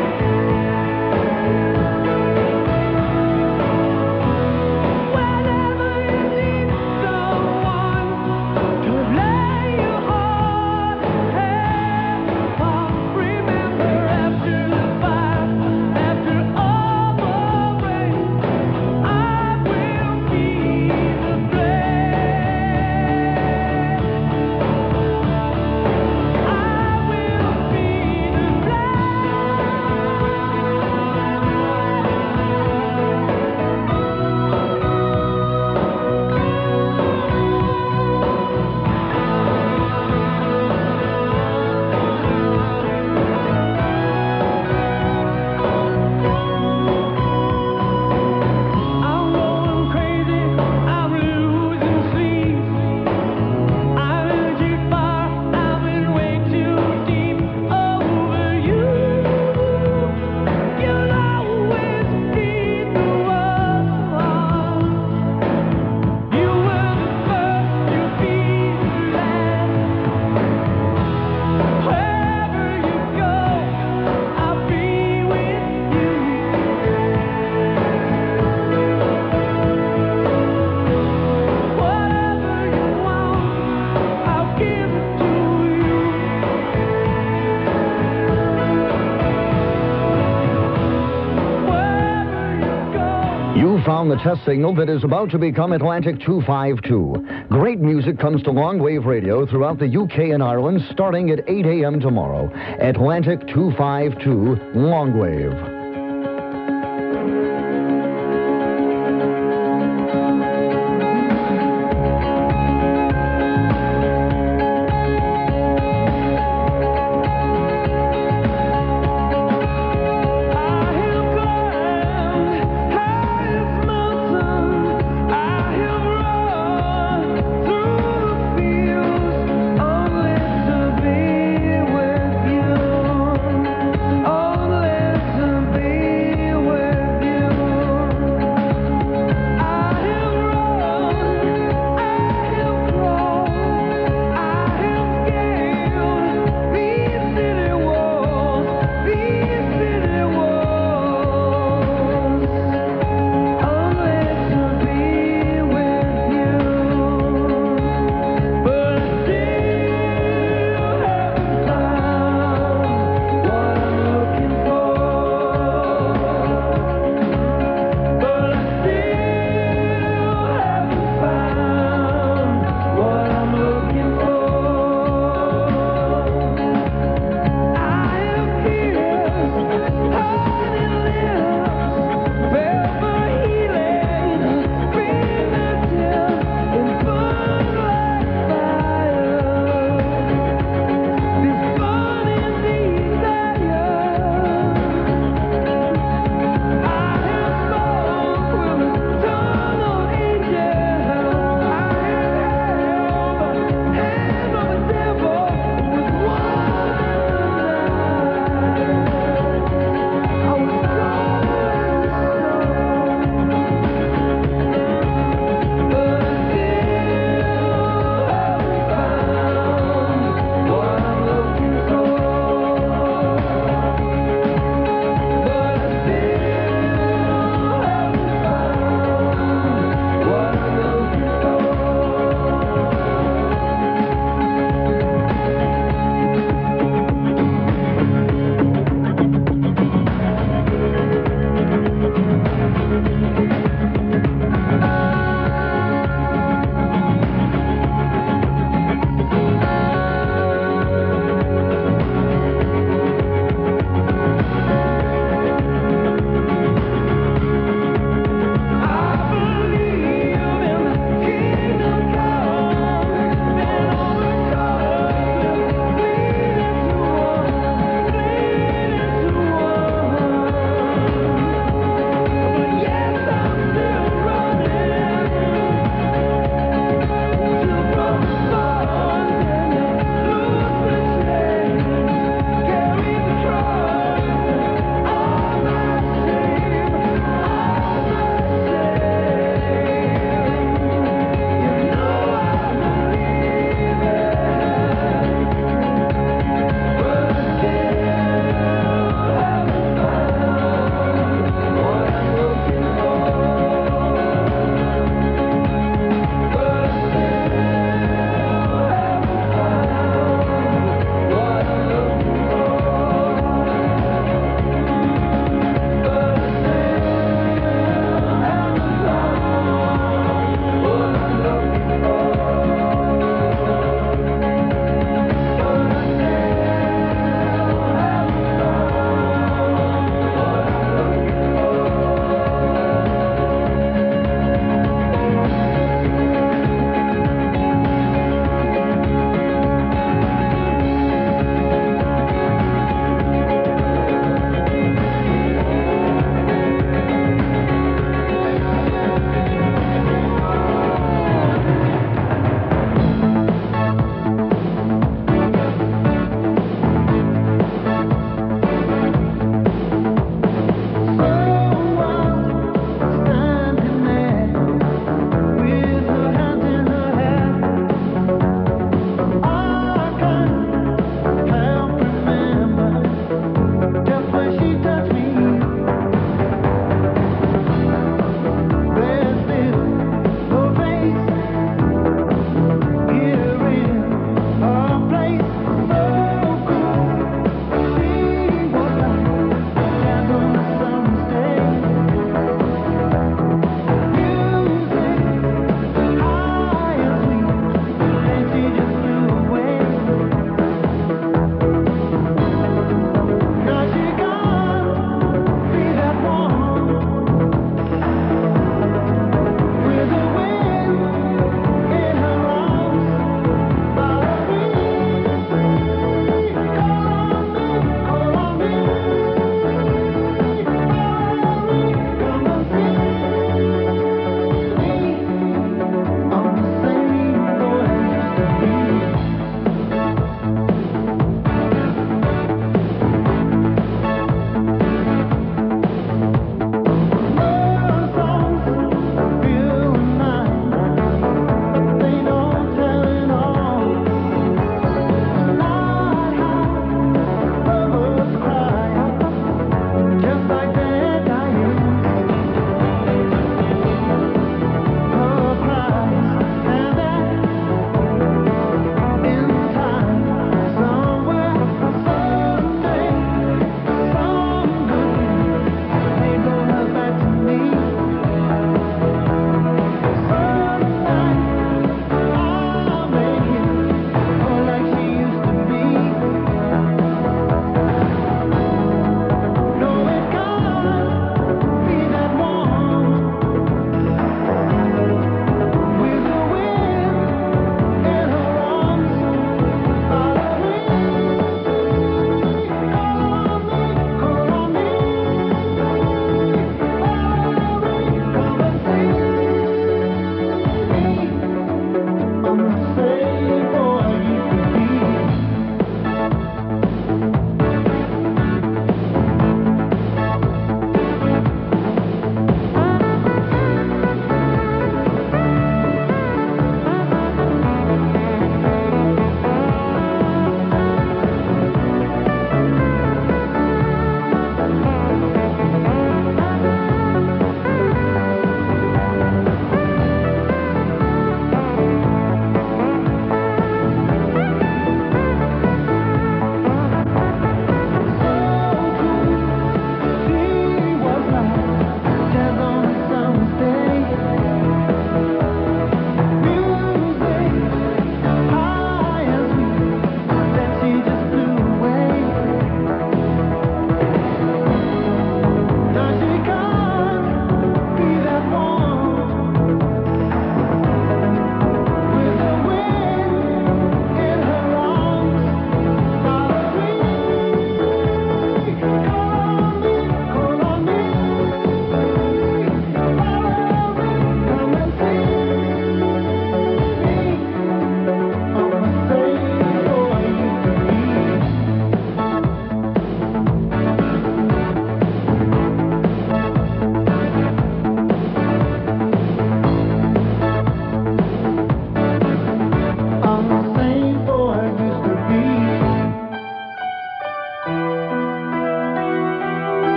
Speaker 5: Whenever you need someone to lay your heart and head upon, remember after the fire, after all the rain, I will be the flame. I will be the I'm going crazy, I'm losing sleep. I'm in too far, I'm in way too deep over you. You'll always be the one. You were the first, you'll be the last. Wherever you go, I'll be with you. Whatever you want, I'll give it to you. Wherever you go.
Speaker 8: You found the test signal that is about to become Atlantic 252. Great music comes to longwave radio throughout the UK and Ireland starting at 8 a.m. tomorrow. Atlantic 252 Longwave.
Speaker 5: Only to be with you.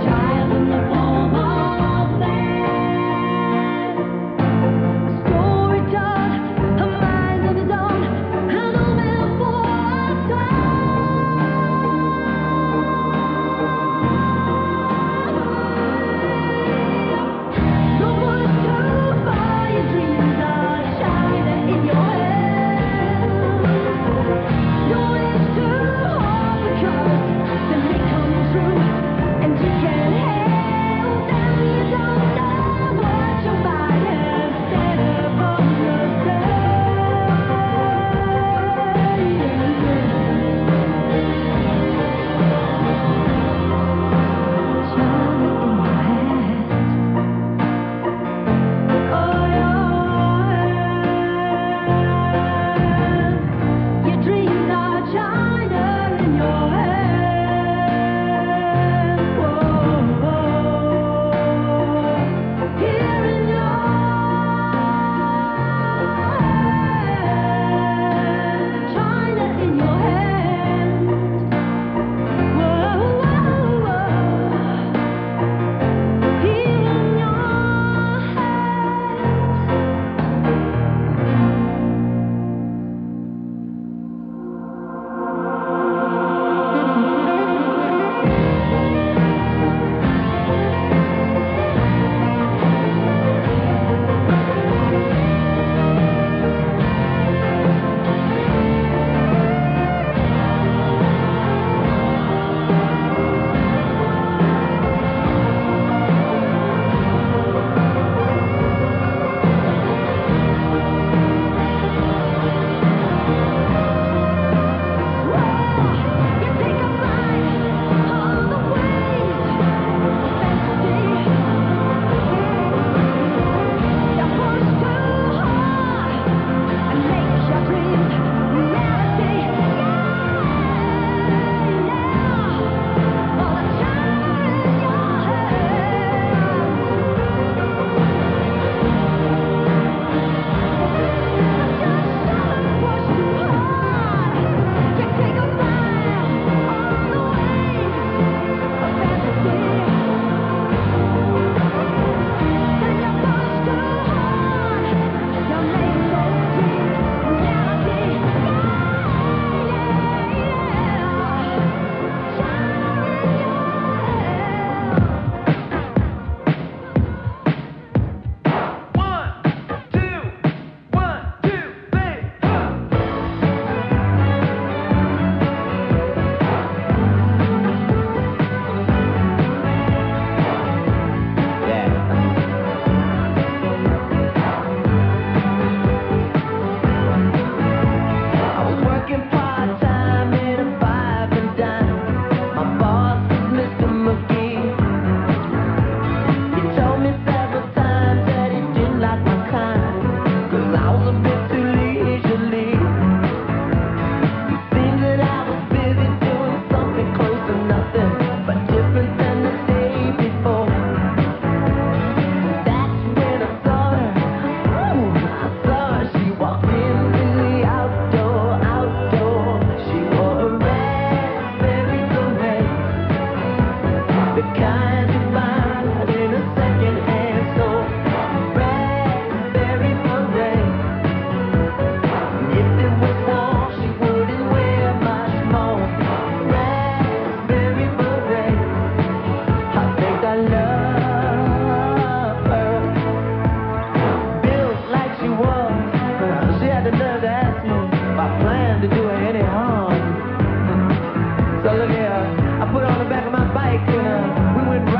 Speaker 5: So look here, I put her on the back of my bike and we went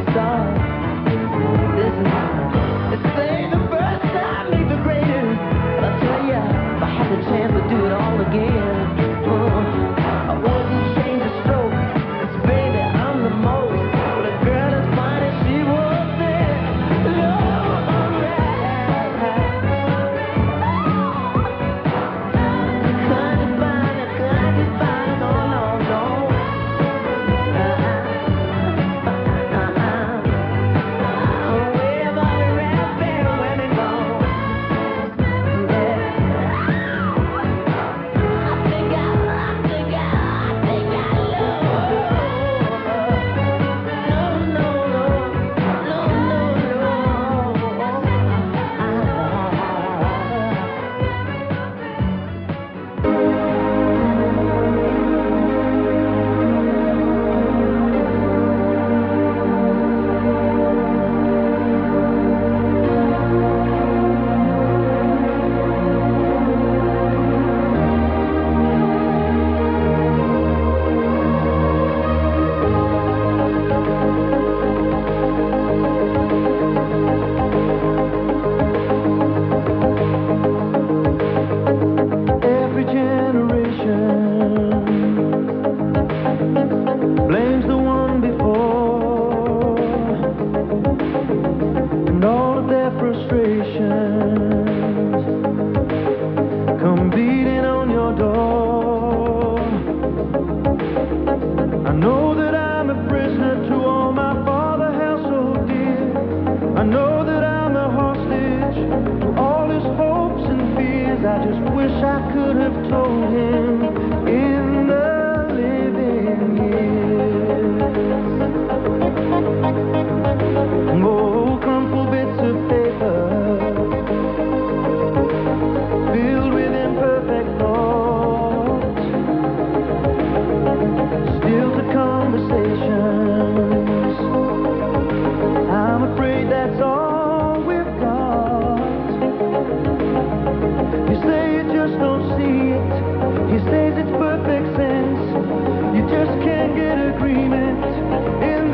Speaker 5: He says it's perfect sense. You just can't get agreement in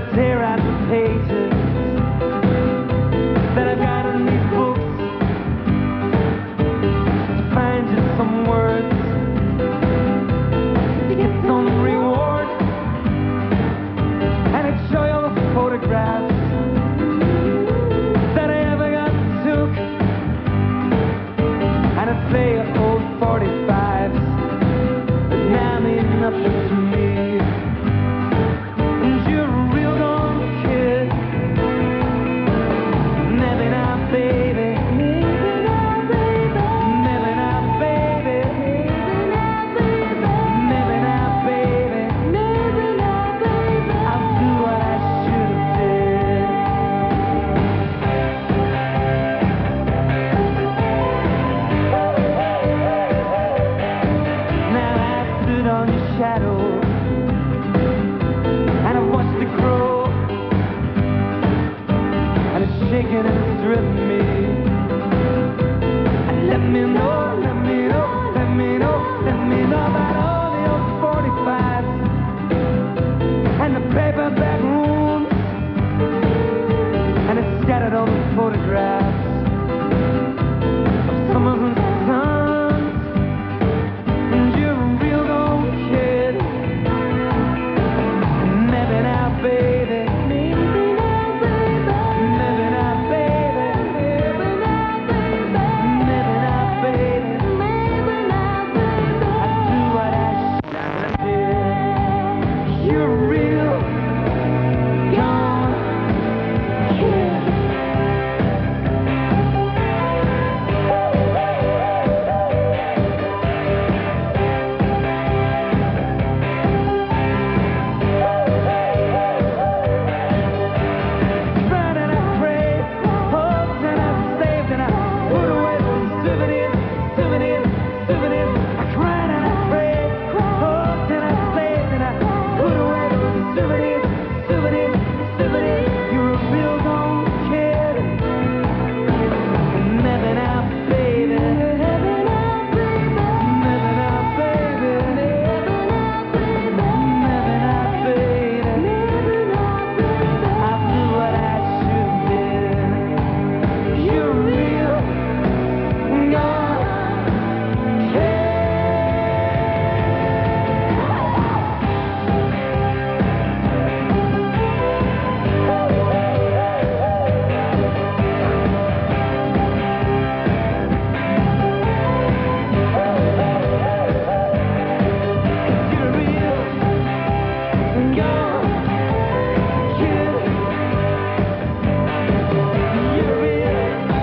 Speaker 5: tear out the pages that I've got in these books to find just some words to get some reward, and I'd show you all the photographs that I ever got took, and I'd play old 45s that now mean nothing to me. And you're a real gone kid. Maybe not, baby. Maybe not, baby. Maybe not, baby. Maybe not, baby. Maybe not, baby. I'll do what I should have did. Now I stood on your shadow, and I watched it grow, and it's shaking and it's driven me. And let me know, let me know, let me know, let me know about all the old 45s and the paperback rooms, and it's scattered on the photographs of some of them sons. And you're a real old kid. Maybe not, baby. Maybe not, baby. Maybe not, baby. Maybe not, baby. Maybe not, baby. Maybe not, baby. I do what I should have did. You're a real gone kid. Run and I prayed, hoped and I saved and I put away those souvenirs, souvenirs, souvenirs. I cried and I prayed, hoped and I saved and I put away those souvenirs, souvenirs, souvenirs. You're a real gone kid. Maybe not, baby. Maybe not, baby. Maybe not, baby. Maybe not, baby. Maybe not, baby. Maybe not, baby. I'll do what I should have did. You're a real gone kid. You're a real gone kid. You're a real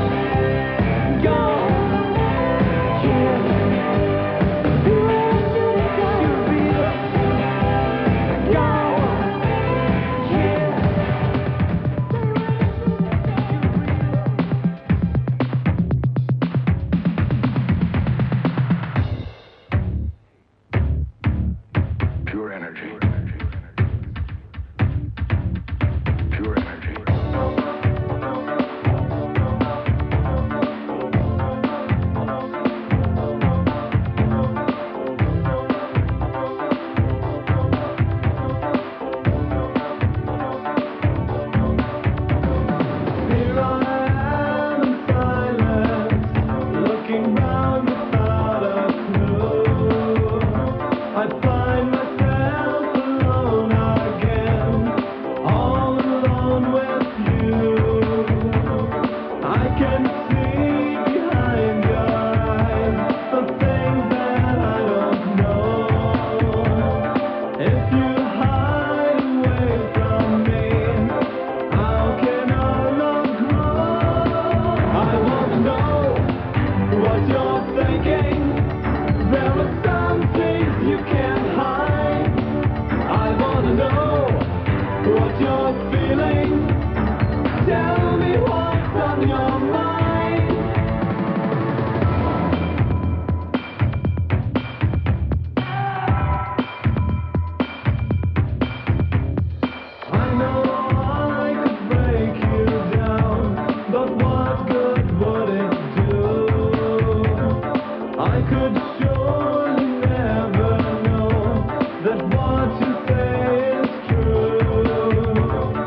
Speaker 5: gone kid. You're a real gone kid.
Speaker 6: Pure energy. Pure energy.
Speaker 5: Here I am in silence, looking round without a clue. I find myself alone again, all alone with you. I can see behind your eyes the things that I don't know. If you hide away from me, how can our love grow? I want to know what you're thinking. There are some things you can't hide. I want to know what you're feeling. Tell me what's on your mind. I know I could break you down, but what good would it do? I could surely never know that what you say is true.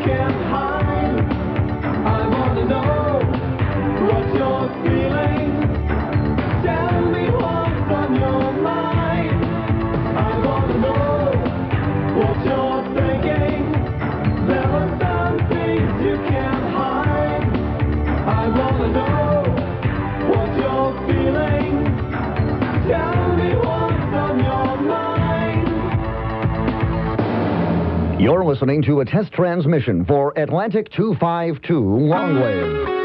Speaker 5: can't hide. I wanna know what you're feeling. Tell me what's on your mind. I wanna know what you're thinking. There are some things you can't hide. I wanna know what you're feeling. Tell me what's on your mind.
Speaker 8: You're listening to a test transmission for Atlantic 252 Longwave.